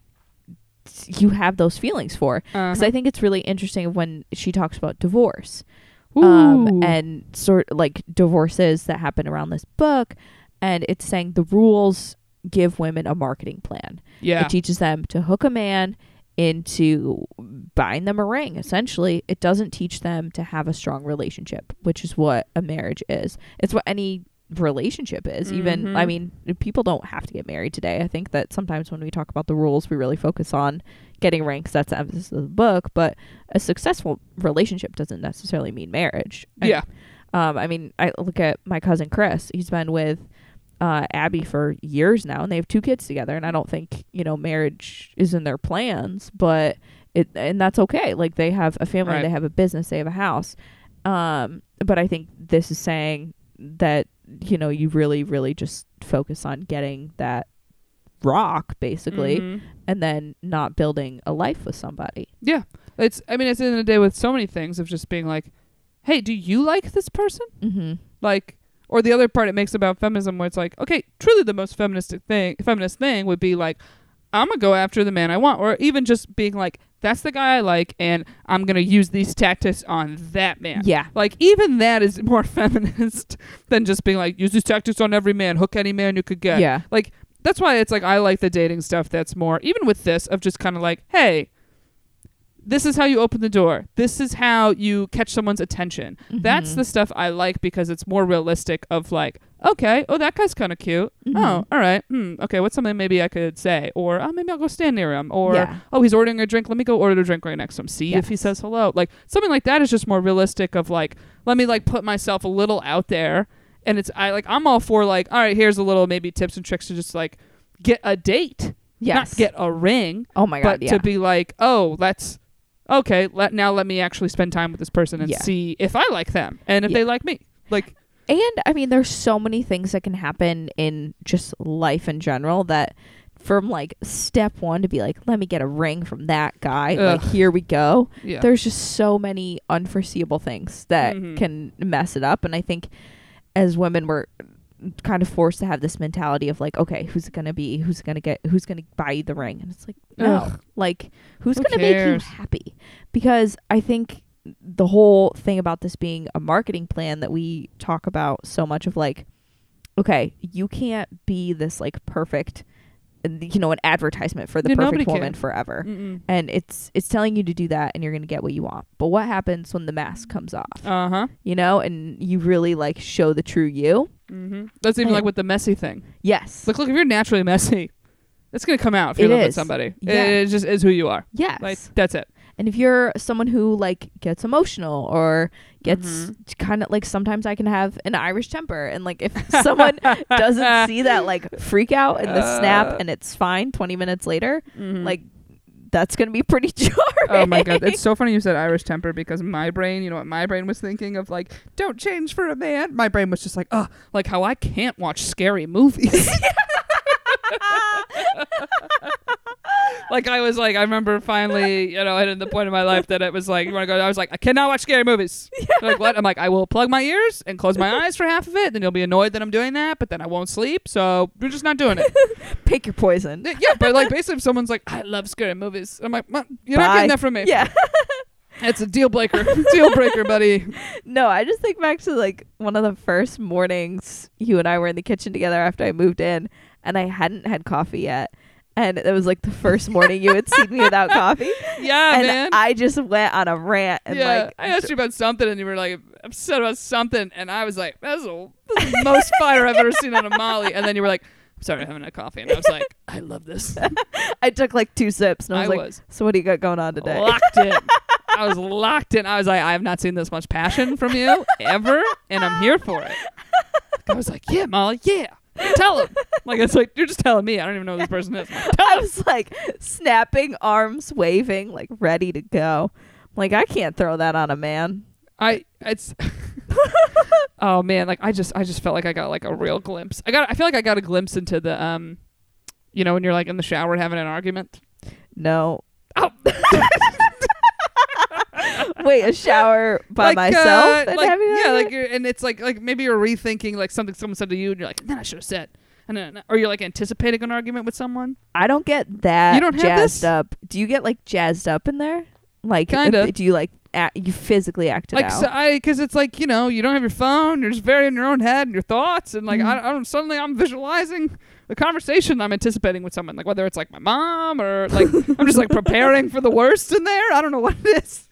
you have those feelings for. Because uh-huh. I think it's really interesting when she talks about divorce. Ooh. Um, and sort like divorces that happen around this book. And it's saying the rules give women a marketing plan. yeah. It teaches them to hook a man into buying them a ring. Essentially, it doesn't teach them to have a strong relationship, which is what a marriage is. It's what any relationship is. Even, Mhm. I mean, people don't have to get married today. I think that sometimes when we talk about the rules, we really focus on getting a ring because that's the emphasis of the book. But a successful relationship doesn't necessarily mean marriage. And, Yeah. um, I mean, I look at my cousin Chris. He's been with uh, Abby for years now, and they have two kids together. And I don't think, you know, marriage is in their plans, but it, and that's okay. Like they have a family, Right. they have a business, they have a house. Um, but I think this is saying that, you know, you really, really just focus on getting that rock basically, Mhm. and then not building a life with somebody. Yeah. It's, I mean, it's in the day with so many things of just being like, hey, do you like this person? Mm-hmm. Like, or the other part it makes about feminism where it's like, okay, truly the most feminist thing, feminist thing would be like, I'm going to go after the man I want. Or even just being like, that's the guy I like, and I'm going to use these tactics on that man. Yeah. Like, even that is more feminist than just being like, use these tactics on every man, hook any man you could get. Yeah. Like, that's why it's like, I like the dating stuff that's more, even with this, of just kind of like, hey, this is how you open the door. This is how you catch someone's attention. That's Mhm. the stuff I like because it's more realistic of like, okay, oh, that guy's kind of cute. Mhm. Oh, all right. Hmm, okay, what's something maybe I could say? Or, oh, maybe I'll go stand near him. Or, Yeah. oh, he's ordering a drink. Let me go order a drink right next to him. See if he Yes. says hello. Like, something like that is just more realistic of like, let me like put myself a little out there. And it's, I like, I'm all for like, all right, here's a little maybe tips and tricks to just like get a date. Yes. Not get a ring. Oh my But god. Yeah. to be like, oh, let's, okay, let now let me actually spend time with this person and Yeah. see if I like them and if Yeah. they like me. Like, And I mean, there's so many things that can happen in just life in general that from like step one to be like, let me get a ring from that guy. Ugh. Like, here we go. yeah. There's just so many unforeseeable things that Mhm. can mess it up. And I think as women, we're kind of forced to have this mentality of like, okay, who's it going to be? Who's going to get, who's going to buy you the ring? And it's like, no, Ugh. like who's Who going to make you cares? happy? Because I think the whole thing about this being a marketing plan that we talk about so much of like, okay, you can't be this like perfect, you know, an advertisement for the Yeah, nobody perfect woman can. forever. Mm-mm. And it's it's telling you to do that and you're going to get what you want. But what happens when the mask comes off? Uh-huh. You know, and you really like show the true you? Mm-hmm. That's even Yeah. like with the messy thing. Yes. Look, look, if you're naturally messy, it's going to come out if you're It living with is. somebody. Yeah. It just is who you are. Yes. Like, that's it. And if you're someone who like gets emotional or gets Mhm. kind of like, sometimes I can have an Irish temper, and like if someone doesn't see that like freak out and the Uh. snap and it's fine twenty minutes later, Mhm. like that's going to be pretty jarring. Oh my god, it's so funny you said Irish temper because my brain, you know what my brain was thinking of like, don't change for a man. My brain was just like, oh, like how I can't watch scary movies. Like I was like, I remember finally, you know, hitting the point in my life that it was like, you want to go? I was like, I cannot watch scary movies. They're like, what? I'm like, I will plug my ears and close my eyes for half of it. Then you'll be annoyed that I'm doing that, but then I won't sleep. So we're just not doing it. Pick your poison. Yeah, but like basically, if someone's like, I love scary movies, I'm like, well, you're not Bye. getting that from me. Yeah. It's a deal breaker. Deal breaker, buddy. No, I just think back to like one of the first mornings you and I were in the kitchen together after I moved in, and I hadn't had coffee yet. And it was like the first morning you had seen me without coffee. Yeah, and man. I just went on a rant. And yeah, like, I asked you about something, and you were like upset about something, and I was like, "That's the most fire I've ever seen on a Molly." And then you were like, "I'm sorry, I'm having a coffee," and I was like, "I love this." I took like two sips, and I was I like, was "So what do you got going on today?" locked in. I was locked in. I was like, "I have not seen this much passion from you ever, and I'm here for it." I was like, "Yeah, Molly, yeah." Tell him. Like, it's like, you're just telling me. I don't even know who this person is. Like, I was like snapping, arms waving, like ready to go. Like, I can't throw that on a man. I, it's, oh man, like I just, I just felt like I got like a real glimpse. I got, I feel like I got a glimpse into the, um, you know, when you're like in the shower having an argument. No. Oh. Wait, a shower by like, myself? Uh, and like, having an yeah, like, argument? you're, and it's like, like maybe you're rethinking like something someone said to you, and you're like, then I should have said, and then, or you're like anticipating an argument with someone. I don't get that You don't have jazzed this? up. Do you get like jazzed up in there? Like, Kinda. if- do you like act, you physically act it Like, out? so I, because it's like, you know, you don't have your phone, you're just very in your own head and your thoughts, and like, Mhm. I, I don't, suddenly I'm visualizing the conversation I'm anticipating with someone, like whether it's like my mom or like, I'm just like preparing for the worst in there. I don't know what it is.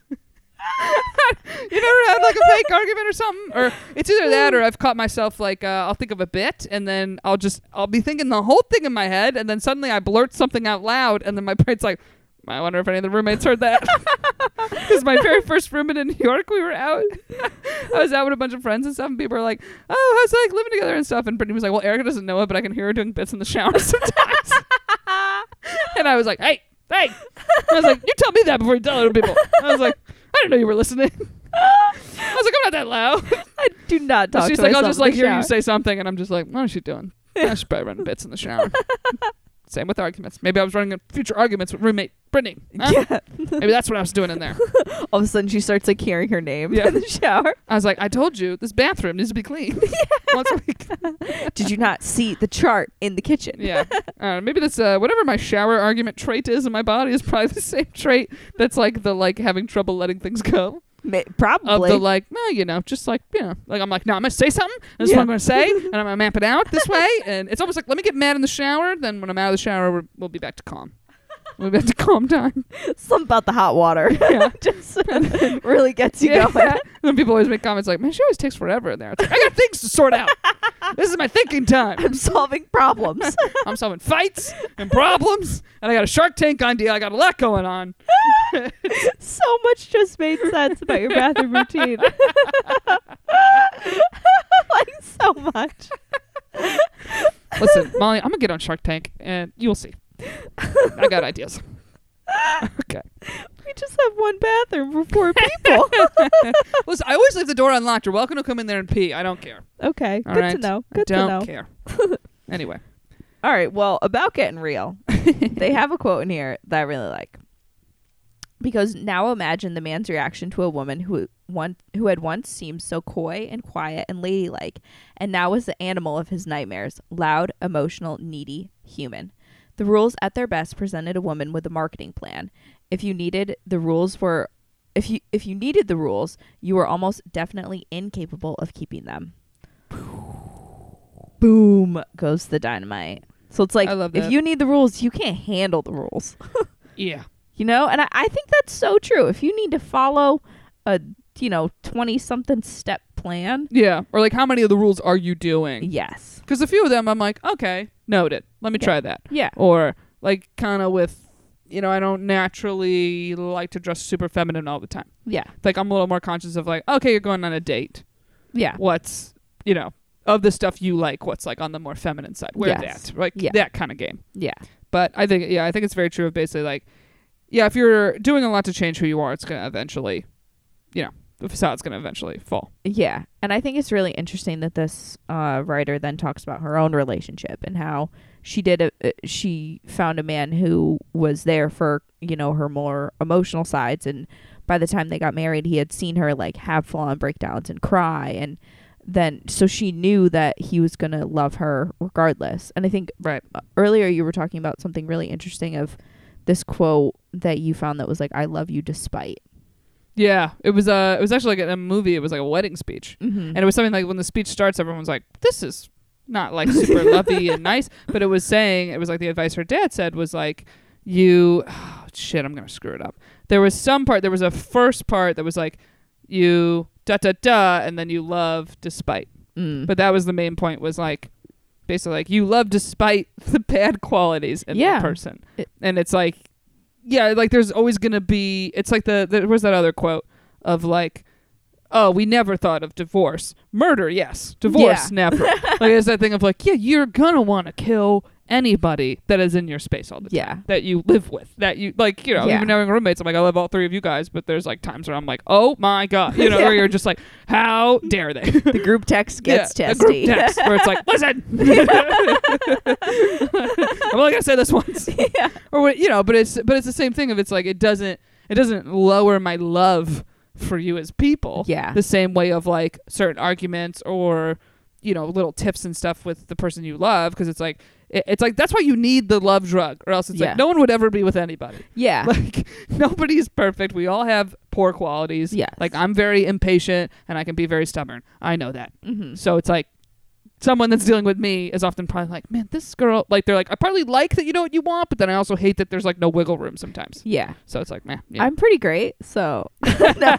You never had like a fake argument or something, or it's either that or I've caught myself like uh, I'll think of a bit and then I'll just I'll be thinking the whole thing in my head, and then suddenly I blurt something out loud, and then my brain's like, I wonder if any of the roommates heard that. Because my very first roommate in New York, we were out. I was out with a bunch of friends and stuff, and people were like, "Oh, how's it like living together and stuff?" And Brittany was like, "Well, Erica doesn't know it, but I can hear her doing bits in the shower sometimes." And I was like, "Hey, hey!" I was like, "You tell me that before you tell other people." I was like, "I didn't know you were listening." I was like, "I'm not that loud." I do not talk She's to like, "I'll myself just in like the hear shower. you say something," and I'm just like, "What is she doing?" Yeah, she's probably running bits in the shower. Same with arguments. Maybe I was running future arguments with roommate Brittany. Huh? Yeah. Maybe that's what I was doing in there. All of a sudden, she starts like hearing her name Yeah. in the shower. I was like, I told you, this bathroom needs to be clean. Once a week. Did you not see the chart in the kitchen? Yeah. Uh, maybe that's uh, whatever my shower argument trait is in my body is probably the same trait that's like the like having trouble letting things go. Ma- probably. Of the like, no, you know, just like, you know, like I'm like, no, I'm going to say something. This is Yeah. what I'm going to say. And I'm going to map it out this way. And it's almost like, let me get mad in the shower. Then when I'm out of the shower, we're, we'll be back to calm. We'll be back to calm time. Something about the hot water. Yeah. Just really gets you Yeah. going. And then people always make comments like, man, she always takes forever in there. It's like, I got things to sort out. This is my thinking time. I'm solving problems. I'm solving fights and problems, and I got a Shark Tank idea. I got a lot going on. So much just made sense about your bathroom routine. Like so much. Listen, Molly, I'm gonna get on Shark Tank, and you'll see. I got ideas. Okay. We just have one bathroom for four people. Listen, I always leave the door unlocked. You're welcome to come in there and pee. I don't care. Okay. All Good right? to know. I Good to don't know. care. Anyway. All right. Well, about getting real, they have a quote in here that I really like. Because now imagine the man's reaction to a woman who one who had once seemed so coy and quiet and ladylike, and now was the animal of his nightmares, loud, emotional, needy, human. The rules at their best presented a woman with a marketing plan. If you needed the rules were if you if you needed the rules, you were almost definitely incapable of keeping them. Boom goes the dynamite. So it's like, I love if that. you need the rules, you can't handle the rules. Yeah. You know, and I, I think that's so true. If you need to follow a, you know, twenty-something step plan, Yeah. Or like, how many of the rules are you doing? yes. Because a few of them, I'm like, okay, noted. Let me Yeah. try that. Yeah. Or like, kind of with, you know, I don't naturally like to dress super feminine all the time. Yeah. Like, I'm a little more conscious of like, okay, you're going on a date. Yeah. What's, you know, of the stuff you like, what's like on the more feminine side. Wear Yes. that. Like, Yeah. that kind of game. Yeah. But I think, yeah, I think it's very true of basically like, yeah, if you're doing a lot to change who you are, it's going to eventually, you know, the facade's going to eventually fall. Yeah. And I think it's really interesting that this uh, writer then talks about her own relationship and how she did a, uh, she found a man who was there for, you know, her more emotional sides. And by the time they got married, he had seen her like have full on breakdowns and cry. And then, so she knew that he was going to love her regardless. And I think right. uh, earlier you were talking about something really interesting of this quote that you found that was like, I love you despite. Yeah, it was uh, it was actually like a movie. It was like a wedding speech, Mm-hmm. and it was something like when the speech starts, everyone's like, "This is not like super lovey and nice," but it was saying it was like the advice her dad said was like, "You, oh, shit, I'm gonna screw it up." There was some part. There was a first part that was like, "You da da da," and then you love despite. Mm. But that was the main point. Was like, basically like you love despite the bad qualities in Yeah. the person, It- and it's like. Yeah, like there's always going to be, it's like the, the, where's that other quote of like, oh, we never thought of divorce. Murder, yes. Divorce, Yeah. never. Like it's that thing of like, yeah, you're going to want to kill anybody that is in your space all the time. Yeah. That you live with. That you, like, you know, Yeah. even having roommates, I'm like, I love all three of you guys, but there's like times where I'm like, oh my God. You know, Yeah. or you're just like, how dare they? The group text gets yeah, testy. A group text where it's like, listen. I'm only gonna say this once. Yeah. Or what, you know, but it's but it's the same thing of it's like it doesn't it doesn't lower my love for you as people. Yeah. The same way of like certain arguments or you know little tips and stuff with the person you love because it's like it, it's like that's why you need the love drug or else it's Yeah. like no one would ever be with anybody. Yeah. Like nobody's perfect. We all have poor qualities. Yes. Like I'm very impatient and I can be very stubborn. I know that. Mm-hmm. So it's like someone that's dealing with me is often probably like, man, this girl, like they're like, I probably like that you know what you want, but then I also hate that there's like no wiggle room sometimes. Yeah. So it's like, man, yeah. I'm pretty great. So, no,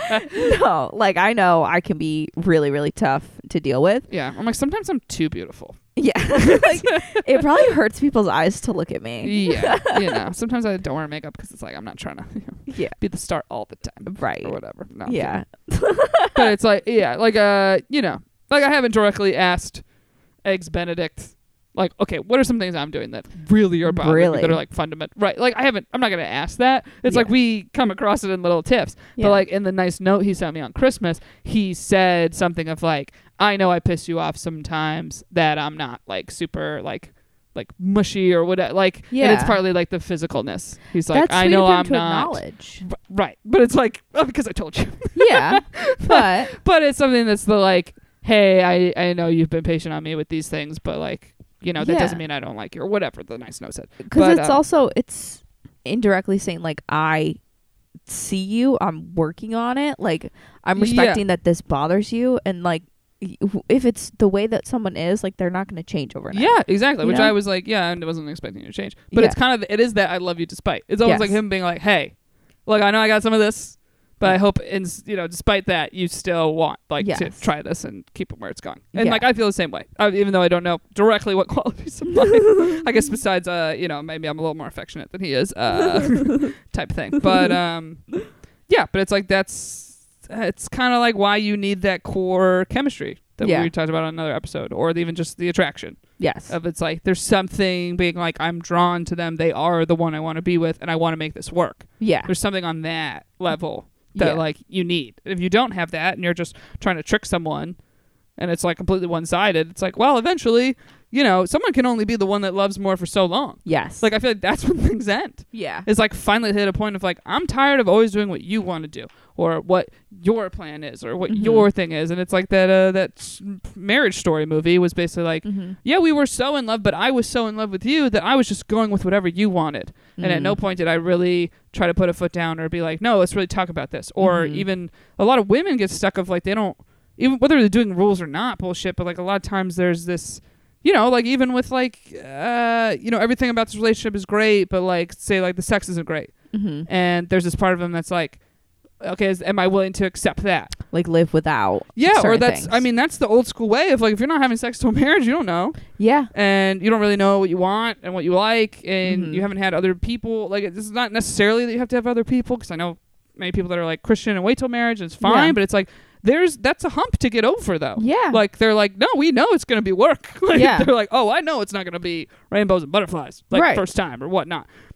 no, like I know I can be really, really tough to deal with. yeah. I'm like, sometimes I'm too beautiful. Yeah. Like, it probably hurts people's eyes to look at me. Yeah. You know, sometimes I don't wear makeup because it's like, I'm not trying to you know, Yeah. be the star all the time. Right. Or whatever. No, I'm Yeah. kidding. But it's like, yeah, like, uh, you know, like I haven't directly asked Eggs Benedict, like, okay, what are some things I'm doing that really are bothering Really? me, that are like fundamental? Right. Like, I haven't, I'm not going to ask that. It's Yeah. like we come across it in little tips. Yeah. But like in the nice note he sent me on Christmas, he said something of like, I know I piss you off sometimes that I'm not like super like, like mushy or whatever. Like, and it's Yeah. partly like the physicalness. He's like, That's I sweet know of him I'm to not. acknowledge. R- right. But it's like, oh, because I told you. Yeah. But But it's something that's the like, hey, I, I know you've been patient on me with these things, but like, you know, that Yeah. doesn't mean I don't like you or whatever the nice note said. because But, it's uh, also, it's indirectly saying like, I see you, I'm working on it. Like I'm Yeah. respecting that this bothers you. And like, y- if it's the way that someone is, like they're not going to change overnight. Yeah, exactly. You Which know? I was like, yeah, I wasn't expecting you to change. But Yeah. it's kind of, it is that I love you despite. It's almost Yes. like him being like, hey, look, I know I got some of this, but I hope, in, you know, despite that, you still want like to Yes. try this and keep it where it's going. And Yeah. like, I feel the same way, uh, even though I don't know directly what qualities of mine. I guess besides, uh, you know, maybe I'm a little more affectionate than he is, uh, type thing. But um, yeah, but it's like that's it's kind of like why you need that core chemistry that Yeah. we talked about on another episode, or even just the attraction. Yes. Of it's like there's something being like I'm drawn to them, they are the one I want to be with, and I want to make this work. Yeah. There's something on that level that Yeah. like you need. If you don't have that and you're just trying to trick someone and it's like completely one-sided, it's like, well, eventually, you know, someone can only be the one that loves more for so long. Yes. Like I feel like that's when things end. yeah. It's like finally hit a point of like, I'm tired of always doing what you want to do or what your plan is or what Mhm. your thing is. And it's like that uh, that s- Marriage Story movie was basically like, Mm-hmm. yeah, we were so in love, but I was so in love with you that I was just going with whatever you wanted. And at no Mm. point did I really try to put a foot down or be like, no, let's really talk about this. Or Mhm. even a lot of women get stuck of like, they don't, even whether they're doing rules or not bullshit, but like a lot of times there's this, you know, like even with like, uh, you know, everything about this relationship is great, but like say like the sex isn't great. Mm-hmm. And there's this part of them that's like, okay, is, am I willing to accept that? Like live without. Yeah, or certain that's, things. I mean, that's the old school way of like, if you're not having sex till marriage, you don't know. Yeah. And you don't really know what you want and what you like, and Mhm. you haven't had other people. Like, this is not necessarily that you have to have other people, because I know many people that are like Christian and wait till marriage, and it's fine, Yeah. but it's like, there's, that's a hump to get over, though. Yeah. Like, they're like, no, we know it's going to be work. Like, Yeah. they're like, oh, I know it's not going to be rainbows and butterflies, like, Right. first time or whatnot.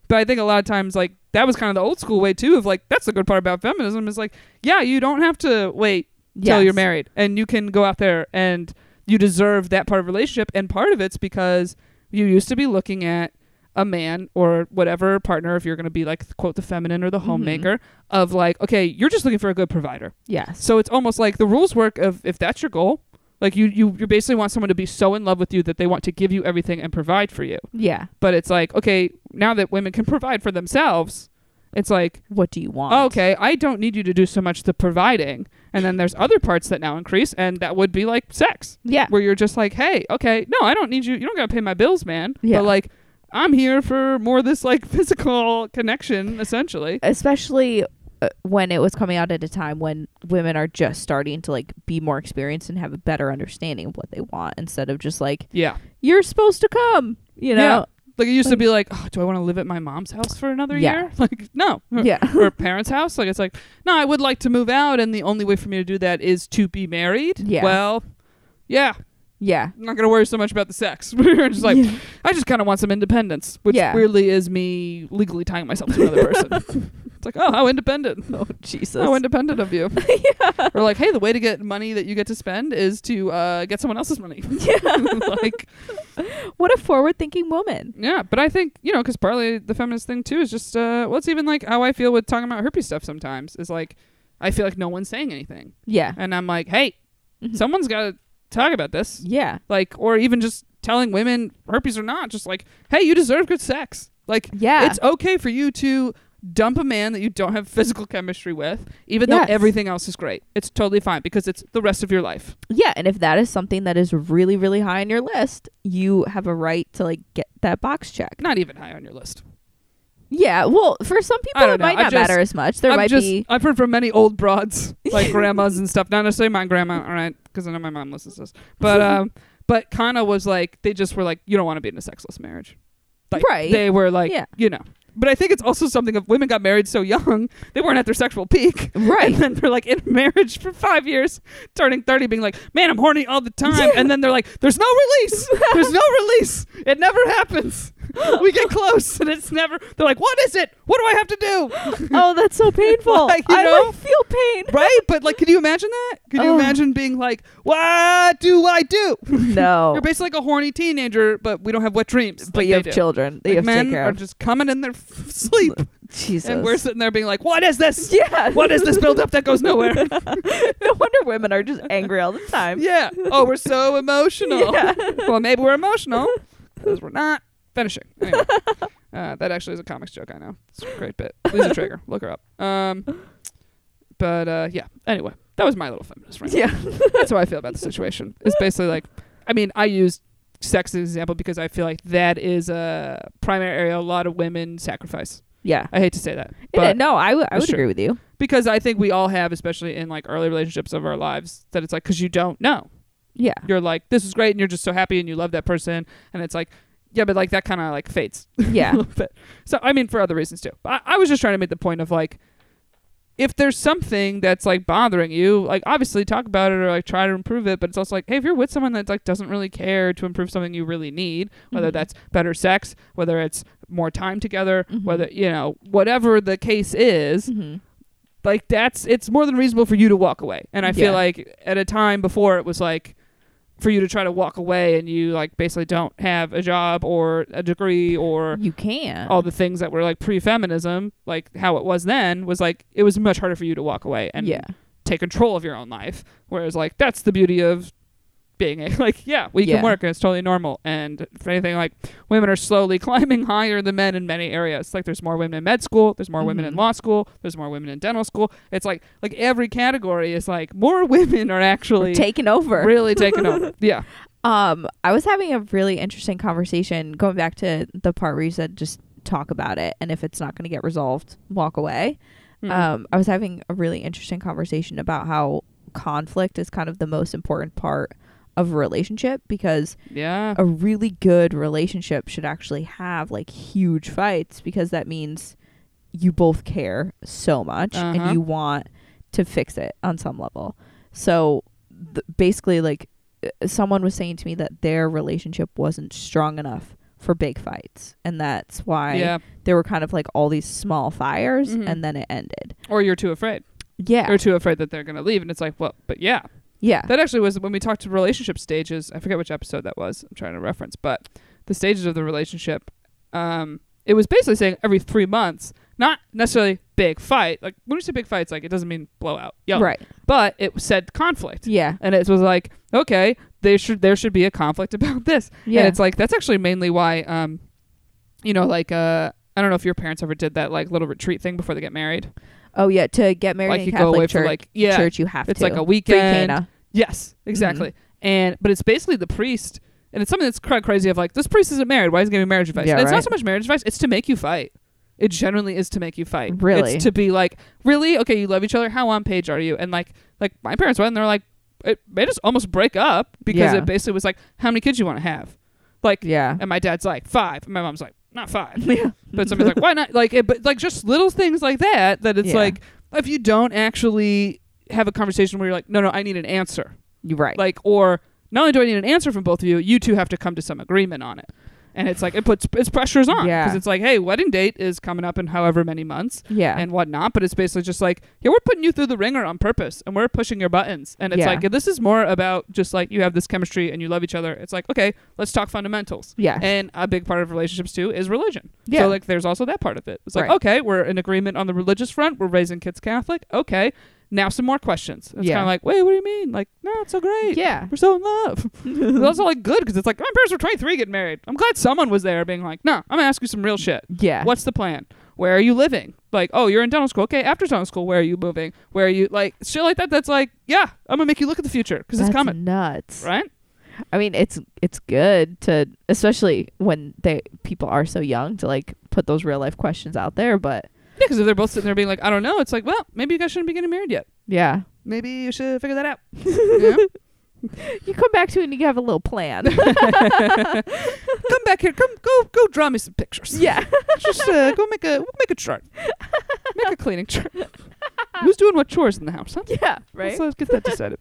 But I think a lot of times, like, that was kind of the old school way, too, of, like, that's the good part about feminism is, like, yeah, you don't have to wait till Yes. you're married. And you can go out there and you deserve that part of a relationship. And part of it's because you used to be looking at a man or whatever partner, if you're going to be, like, quote, the feminine or the Mhm. homemaker, of, like, okay, you're just looking for a good provider. Yes. So it's almost like the rules work of if that's your goal, like, you, you, you basically want someone to be so in love with you that they want to give you everything and provide for you. Yeah. But it's like, okay, now that women can provide for themselves, it's like, What do you want? oh, okay, I don't need you to do so much the providing. And then there's other parts that now increase, and that would be like sex, Yeah. where you're just like, hey, okay, no, I don't need you. You don't got to pay my bills, man. Yeah. But like, I'm here for more of this like physical connection, essentially. Especially uh, when it was coming out at a time when women are just starting to like be more experienced and have a better understanding of what they want instead of just like, Yeah. you're supposed to come, you know? Yeah. Like, it used to Like- be like, oh, do I want to live at my mom's house for another Yeah. year? Like, no. Yeah. Or parents' house. Like, it's like, no, I would like to move out, and the only way for me to do that is to be married. Yeah. Well, yeah. Yeah. I'm not going to worry so much about the sex. We're just like, Yeah. I just kind of want some independence, which Yeah. weirdly is me legally tying myself to another person. It's like, oh, how independent. Oh, Jesus. How independent of you. Yeah. Or like, hey, the way to get money that you get to spend is to uh, get someone else's money. Yeah. Like, What a forward-thinking woman. yeah, but I think, you know, because partly the feminist thing too is just, uh, well, it's even like how I feel with talking about herpes stuff sometimes is like, I feel like no one's saying anything. Yeah. And I'm like, hey, Mhm. someone's got to talk about this. Yeah. Like, or even just telling women, herpes or not, just like, hey, you deserve good sex. Like, Yeah. it's okay for you to dump a man that you don't have physical chemistry with, even Yes. though everything else is great. It's totally fine because it's the rest of your life. Yeah, and if that is something that is really, really high on your list, you have a right to like get that box checked. Not even high on your list. Yeah, well, for some people I don't it might know. I not just- matter as much. There I've might just, be. I've heard from many old broads, like grandmas and stuff. Not necessarily my grandma, all right, because I know my mom listens to this. But, um, but kind of was like, they just were like, you don't want to be in a sexless marriage. Like, Right. They were like, Yeah. you know. But I think it's also something of women got married so young, they weren't at their sexual peak. Right. And then they're like in marriage for five years, turning thirty, being like, man, I'm horny all the time. Yeah. And then they're like, there's no release. There's no release. It never happens. We get close and it's never, they're like, what is it? What do I have to do? Oh, that's so painful. Like, you I know? like, feel pain. Right? But like, can you imagine that? Can you Oh. imagine being like, what do I do? No. You're basically like a horny teenager, but we don't have wet dreams. But like you they have do. children that you Like, have to take men care are of. just coming in their f- sleep. Jesus. And we're sitting there being like, what is this? Yeah. What is this buildup that goes nowhere? No wonder women are just angry all the time. Yeah. Oh, we're so emotional. Yeah. Well, maybe we're emotional because we're not finishing. Anyway, uh, that actually is a comics joke. I know. It's a great bit. Lisa Traeger. Look her up. Um, but uh, yeah. Anyway, that was my little feminist rant. Yeah. That's how I feel about the situation. It's basically like, I mean, I use sex as an example because I feel like that is a primary area a lot of women sacrifice. Yeah. I hate to say that, Yeah, but no, I, w- I it's would true. agree with you. because I think we all have, especially in like early relationships of our lives, that it's like, because you don't know. Yeah. You're like, this is great, and you're just so happy, and you love that person, and it's like, yeah, but like that kind of like fades Yeah. a little bit. So I mean, for other reasons too. But I, I was just trying to make the point of like, if there's something that's like bothering you, like obviously talk about it or like try to improve it. But it's also like, hey, if you're with someone that like doesn't really care to improve something you really need, whether Mhm. that's better sex, whether it's more time together, Mhm. whether you know whatever the case is, Mm-hmm. like that's it's more than reasonable for you to walk away. And I feel Yeah. like at a time before it was like for you to try to walk away and you like basically don't have a job or a degree or You can. all the things that were like pre-feminism, like how it was then, was like it was much harder for you to walk away and yeah. take control of your own life. Whereas like that's the beauty of being a like yeah we Yeah. can work and it's totally normal. And if anything, like women are slowly climbing higher than men in many areas. Like there's more women in med school, there's more women in Mhm. law school, there's more women in dental school. It's like like every category is like more women are actually Taken over. really taking over. Yeah. Um, I was having a really interesting conversation going back to the part where you said just talk about it, and if it's not going to get resolved, walk away. Mhm. Um, I was having a really interesting conversation about how conflict is kind of the most important part of a relationship, because yeah. a really good relationship should actually have like huge fights, because that means you both care so much Uh-huh. and you want to fix it on some level. So th- basically, like uh, someone was saying to me that their relationship wasn't strong enough for big fights, and that's why Yeah. there were kind of like all these small fires, Mhm. and then it ended. Or you're too afraid. Yeah. You're too afraid that they're going to leave. And it's like, well, but yeah. Yeah. That actually was when we talked to relationship stages. I forget which episode that was. I'm trying to reference. But the stages of the relationship, um, it was basically saying every three months, not necessarily big fight. Like when you say big fights, like it doesn't mean blowout. Yo. Right. But it said conflict. Yeah. And it was like, okay, they should there should be a conflict about this. Yeah. And it's like that's actually mainly why um you know, like uh I don't know if your parents ever did that like little retreat thing before they get married. Oh yeah, to get married Like in you Catholic go away church, for like yeah, church you have it's to. like a Free weekend. Cana. Yes, exactly. And but it's basically the priest, and it's something that's quite crazy. Of like this priest isn't married. Why is he giving marriage advice? Yeah, And it's right. not so much marriage advice. It's to make you fight. It genuinely is to make you fight. Really? It's to be like, really? Okay, you love each other. How on page are you? And like, like my parents went, and they're like, it made us almost break up because Yeah. it basically was like, how many kids you want to have? Like, Yeah. and my dad's like five, and my mom's like, not five. Yeah. But somebody's like, why not? Like, it, but like just little things like that. That it's Yeah. like if you don't actually have a conversation where you're like, no, no, I need an answer. You're right. Like, or not only do I need an answer from both of you, you two have to come to some agreement on it. And it's like, it puts its pressures on. Yeah. Because it's like, hey, wedding date is coming up in however many months yeah. and whatnot. But it's basically just like, yeah, we're putting you through the ringer on purpose and we're pushing your buttons. And it's Yeah. like, this is more about just like you have this chemistry and you love each other. It's like, okay, let's talk fundamentals. yeah. And a big part of relationships too is religion. Yeah. So like there's also that part of it. It's like, Right. okay, we're in agreement on the religious front. We're raising kids Catholic. Okay. Now some more questions. It's Yeah. kind of like, wait, what do you mean? Like, no, it's so great. yeah. We're so in love. It's also like good because it's like my parents were twenty-three getting married. I'm glad someone was there being like, no, I'm gonna ask you some real shit. Yeah. What's the plan? Where are you living? Like, oh, you're in dental school. Okay, after dental school, where are you moving? Where are you like shit like that? That's like, yeah, I'm gonna make you look at the future because it's That's coming, nuts. right? I mean, it's it's good to, especially when they people are so young, to like put those real life questions out there. But Yeah, because if they're both sitting there being like, I don't know, it's like, well, maybe you guys shouldn't be getting married yet. yeah, Maybe you should figure that out. Yeah? you come back to it and you have a little plan. Come back here. Come, go, go, draw me some pictures. yeah. Just uh, go make a make a chart. Make a cleaning chart. Who's doing what chores in the house? Huh? Yeah. Right. So let's get that decided.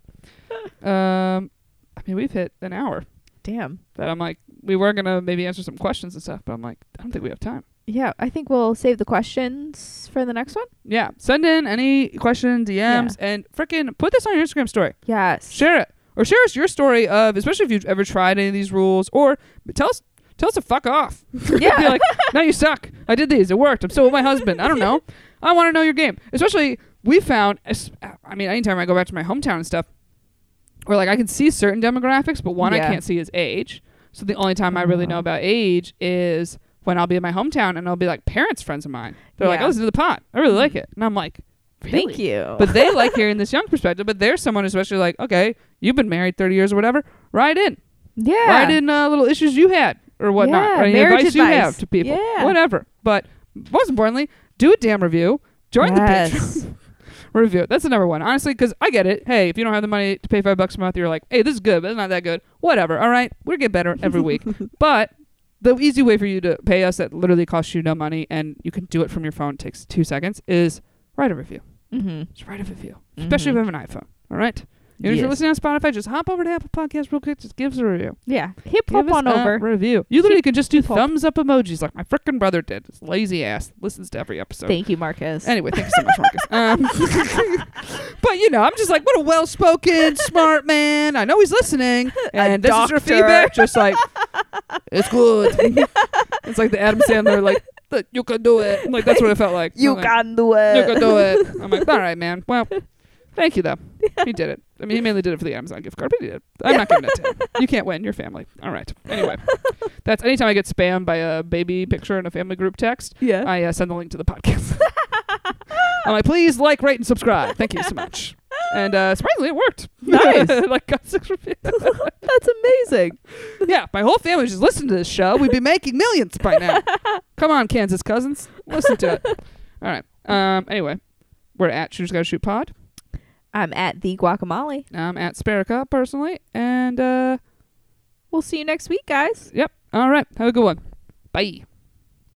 um, I mean, we've hit an hour. Damn. That I'm like, we were gonna maybe answer some questions and stuff, but I'm like, I don't think we have time. Yeah. I think we'll save the questions for the next one. Yeah, send in any questions, D Ms, and frickin' put this on your Instagram story. Yes. Share it, or share us your story of, especially if you've ever tried any of these rules, or tell us tell us to fuck off. Yeah. Be like, no, you suck. I did these. It worked. I'm still with my husband. I don't know. I want to know your game. Especially, we found, es- I mean, anytime I go back to my hometown and stuff, where like I can see certain demographics, but one Yeah. I can't see is age. So the only time I really know Uh-huh. about age is when I'll be in my hometown and I'll be like parents, friends of mine. They're like, Yeah. oh, listen to the pod. I really like it. And I'm like, really? Thank you. But they like hearing this young perspective. But there's someone especially like, okay, you've been married thirty years or whatever. Write in. yeah. Write in uh, little issues you had or whatnot. Yeah, or any marriage advice, you advice. have to people. Yeah. Whatever. But most importantly, do a damn review. Join the Yes. Patreon. Review it. That's the number one. Honestly, because I get it. Hey, if you don't have the money to pay five bucks a month, you're like, hey, this is good, but it's not that good. Whatever. All right. We're getting better every week. But the easy way for you to pay us that literally costs you no money and you can do it from your phone, takes two seconds, is write a review. Mm-hmm. Just write a review. Especially Mhm. if you have an iPhone. All right. And if Yes. you're listening on Spotify, just hop over to Apple Podcasts real quick. Just give us a review. Yeah. Hip Give hop us on a over. review. You literally can just do Hip hop. thumbs up emojis like my frickin' brother did. This lazy ass listens to every episode. Thank you, Marcus. Anyway, thank you so much, Marcus. Um, but you know, I'm just like, what a well-spoken, smart man. I know he's listening, and this is your doctor. feedback. Just like, it's good. It's like the Adam Sandler, like, "Th- you can do it. Like that's what it felt like. You I'm like, can do it. You can do it. I'm like, all right, man. Well, thank you though. He did it. I mean, he mainly did it for the Amazon gift card, but he did it. I'm not giving it to him. You can't win. Your family. All right. Anyway, that's anytime I get spammed by a baby picture in a family group text, Yeah. I uh, send the link to the podcast. I'm like, please like, rate, and subscribe. Thank you so much. And uh, surprisingly, it worked. Nice. Like, got six reviews. That's amazing. Yeah, my whole family just listened to this show. We'd be making millions by now. Come on, Kansas cousins. Listen to it. All right. Um. Anyway, we're at Shooters Gotta Shoot Pod. I'm at the guacamole. I'm at Sparica, personally. And, uh, We'll see you next week, guys. yep. All right. Have a good one. Bye.